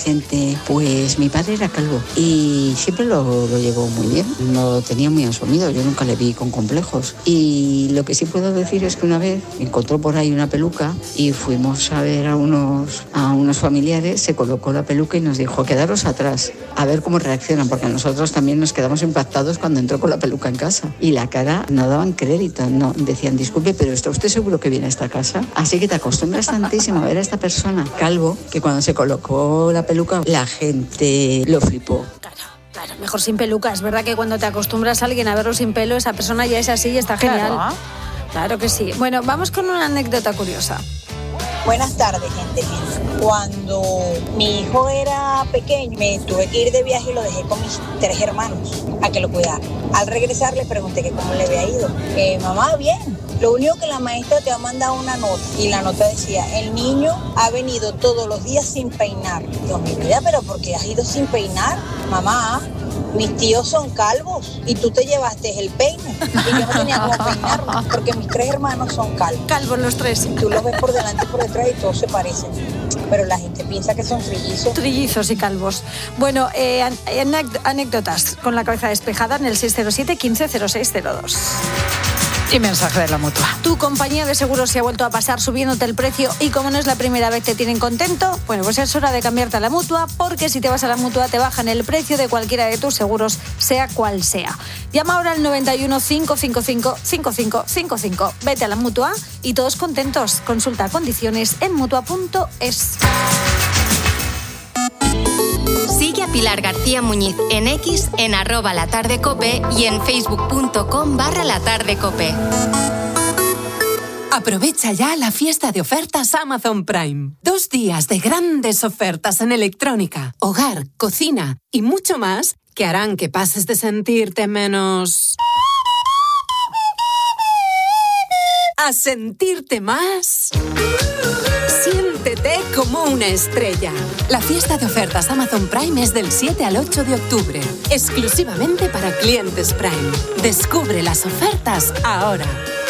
Pues mi padre era calvo y siempre lo llevó muy bien. Lo tenía muy asumido. Yo nunca le vi con complejos. Y lo que sí puedo decir es que una vez encontró por ahí una peluca y fuimos a ver a unos familiares, se colocó la peluca y nos dijo, quedaros atrás, a ver cómo reaccionan, porque nosotros también nos quedamos impactados cuando entró con la peluca en casa. Y la cara no daban crédito, no, decían, disculpe, pero ¿está usted seguro que viene a esta casa? Así que te acostumbras tantísimo a ver a esta persona calvo que cuando se colocó la peluca la gente lo flipó. Claro, mejor sin peluca. Es verdad que cuando te acostumbras a alguien a verlo sin pelo, esa persona ya es así y está genial. Claro que sí. Bueno, vamos con una anécdota curiosa. Buenas tardes, gente. Cuando mi hijo era pequeño, me tuve que ir de viaje y lo dejé con mis 3 hermanos a que lo cuidaran. Al regresar le pregunté que cómo le había ido. Mamá, bien. Lo único que la maestra te ha mandado una nota. Y la nota decía, el niño ha venido todos los días sin peinar. Digo, mi vida, ¿pero por qué has ido sin peinar? Mamá, mis tíos son calvos y tú te llevaste el peine. Y yo no tenía cómo peinarme porque mis 3 hermanos son calvos. Calvos los 3. Tú los ves por delante y por detrás y todos se parecen. Pero la gente piensa que son trillizos. Trillizos y calvos. Bueno, anécdotas con la cabeza despejada en el 607 15 0602. Y mensaje de la Mutua. Tu compañía de seguros se ha vuelto a pasar subiéndote el precio y como no es la primera vez te tienen contento, bueno, pues es hora de cambiarte a la Mutua, porque si te vas a la Mutua te bajan el precio de cualquiera de tus seguros, sea cual sea. Llama ahora al 91 555 5555. Vete a la Mutua y todos contentos. Consulta condiciones en Mutua.es. Sigue a Pilar García Muñiz en X, en @latardecope y en facebook.com/latardecope. Aprovecha ya la fiesta de ofertas Amazon Prime. 2 días de grandes ofertas en electrónica, hogar, cocina y mucho más que harán que pases de sentirte menos a sentirte más. Siéntete como una estrella. La fiesta de ofertas Amazon Prime es del 7 al 8 de octubre. Exclusivamente para clientes Prime. Descubre las ofertas ahora.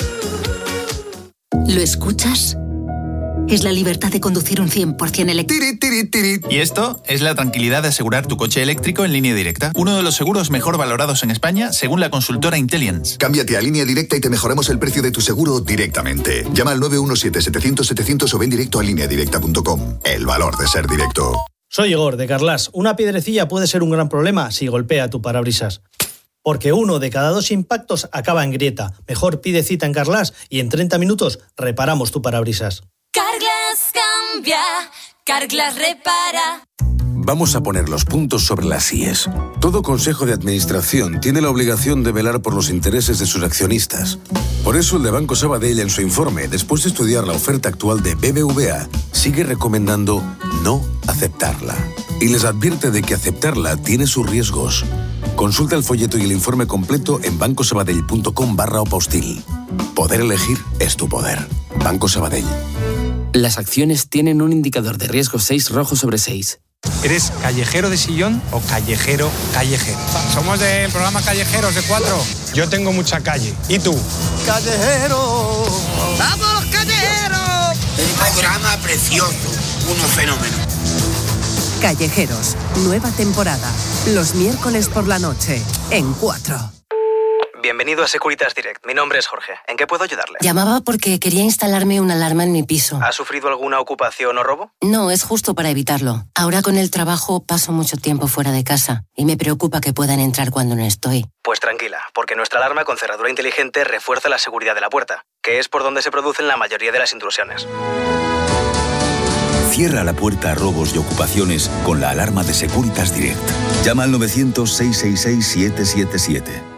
¿Lo escuchas? Es la libertad de conducir un 100% eléctrico. Y esto es la tranquilidad de asegurar tu coche eléctrico en Línea Directa. Uno de los seguros mejor valorados en España, según la consultora Intelliance. Cámbiate a Línea Directa y te mejoramos el precio de tu seguro directamente. Llama al 917-700-700 o ven directo a lineadirecta.com. El valor de ser directo. Soy Igor, de Carlas. Una piedrecilla puede ser un gran problema si golpea tu parabrisas. Porque 1 de cada 2 impactos acaba en grieta. Mejor pide cita en Carlas y en 30 minutos reparamos tu parabrisas. Carglass cambia, Carglass repara. Vamos a poner los puntos sobre las IES. Todo consejo de administración tiene la obligación de velar por los intereses de sus accionistas. Por eso el de Banco Sabadell, en su informe, después de estudiar la oferta actual de BBVA, sigue recomendando no aceptarla. Y les advierte de que aceptarla tiene sus riesgos. Consulta el folleto y el informe completo en bancosabadell.com/opustil. Poder elegir es tu poder. Banco Sabadell. Las acciones tienen un indicador de riesgo 6 rojo sobre 6. ¿Eres callejero de sillón o callejero? Somos del programa Callejeros de 4. Yo tengo mucha calle. ¿Y tú? ¡Callejero! ¡Vamos, callejeros! Un programa precioso. Unos fenómenos. Callejeros, nueva temporada. Los miércoles por la noche, en 4. Bienvenido a Securitas Direct. Mi nombre es Jorge. ¿En qué puedo ayudarle? Llamaba porque quería instalarme una alarma en mi piso. ¿Ha sufrido alguna ocupación o robo? No, es justo para evitarlo. Ahora con el trabajo paso mucho tiempo fuera de casa y me preocupa que puedan entrar cuando no estoy. Pues tranquila, porque nuestra alarma con cerradura inteligente refuerza la seguridad de la puerta, que es por donde se producen la mayoría de las intrusiones. Cierra la puerta a robos y ocupaciones con la alarma de Securitas Direct. Llama al 900-666-777.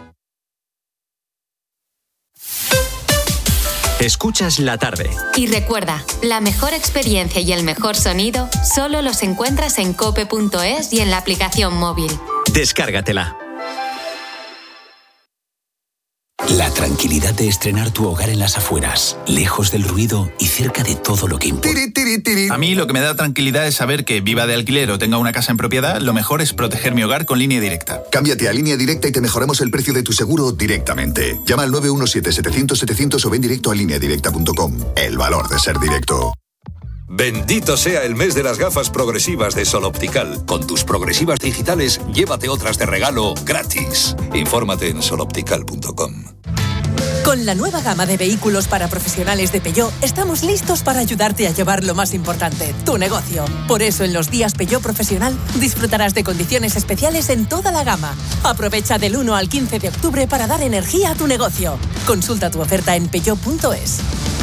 Escuchas la tarde. Y recuerda, la mejor experiencia y el mejor sonido solo los encuentras en cope.es y en la aplicación móvil. Descárgatela. La tranquilidad de estrenar tu hogar en las afueras, lejos del ruido y cerca de todo lo que importa. A mí lo que me da tranquilidad es saber que viva de alquiler o tenga una casa en propiedad, lo mejor es proteger mi hogar con Línea Directa. Cámbiate a Línea Directa y te mejoramos el precio de tu seguro directamente. Llama al 917-700-700 o ven directo a lineadirecta.com. El valor de ser directo. Bendito sea el mes de las gafas progresivas de Sol Optical. Con tus progresivas digitales, llévate otras de regalo gratis. Infórmate en soloptical.com. Con la nueva gama de vehículos para profesionales de Peugeot, estamos listos para ayudarte a llevar lo más importante, tu negocio. Por eso, en los días Peugeot Profesional, disfrutarás de condiciones especiales en toda la gama. Aprovecha del 1 al 15 de octubre para dar energía a tu negocio. Consulta tu oferta en peugeot.es.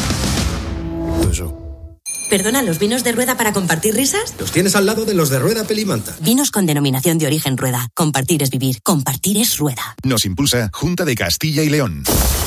¿Perdona, los vinos de Rueda para compartir risas? Los tienes al lado de los de Rueda Pelimanta. Vinos con denominación de origen Rueda. Compartir es vivir. Compartir es Rueda. Nos impulsa Junta de Castilla y León.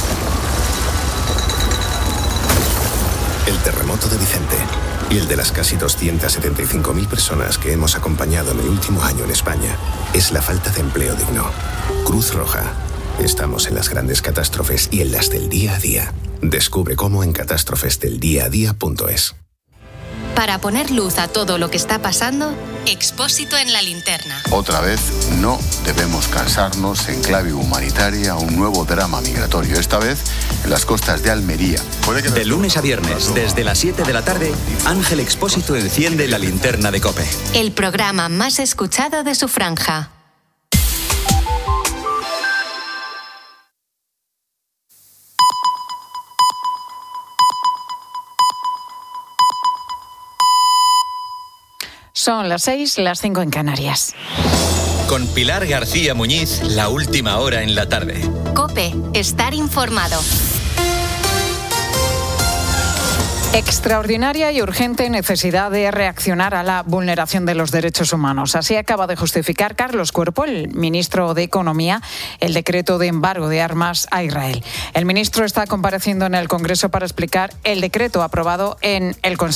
El terremoto de Vicente y el de las casi 275.000 personas que hemos acompañado en el último año en España es la falta de empleo digno. Cruz Roja. Estamos en las grandes catástrofes y en las del día a día. Descubre cómo en catástrofesdeldiaadía.es. Para poner luz a todo lo que está pasando, Expósito en la linterna. Otra vez, no debemos cansarnos en clave humanitaria un nuevo drama migratorio, esta vez en las costas de Almería. De lunes a viernes, desde las 7 de la tarde, Ángel Expósito enciende la linterna de COPE. El programa más escuchado de su franja. Son las 6, las 5 en Canarias. Con Pilar García Muñiz, la última hora en la tarde. COPE, estar informado. Extraordinaria y urgente necesidad de reaccionar a la vulneración de los derechos humanos. Así acaba de justificar Carlos Cuerpo, el ministro de Economía, el decreto de embargo de armas a Israel. El ministro está compareciendo en el Congreso para explicar el decreto aprobado en el Consejo.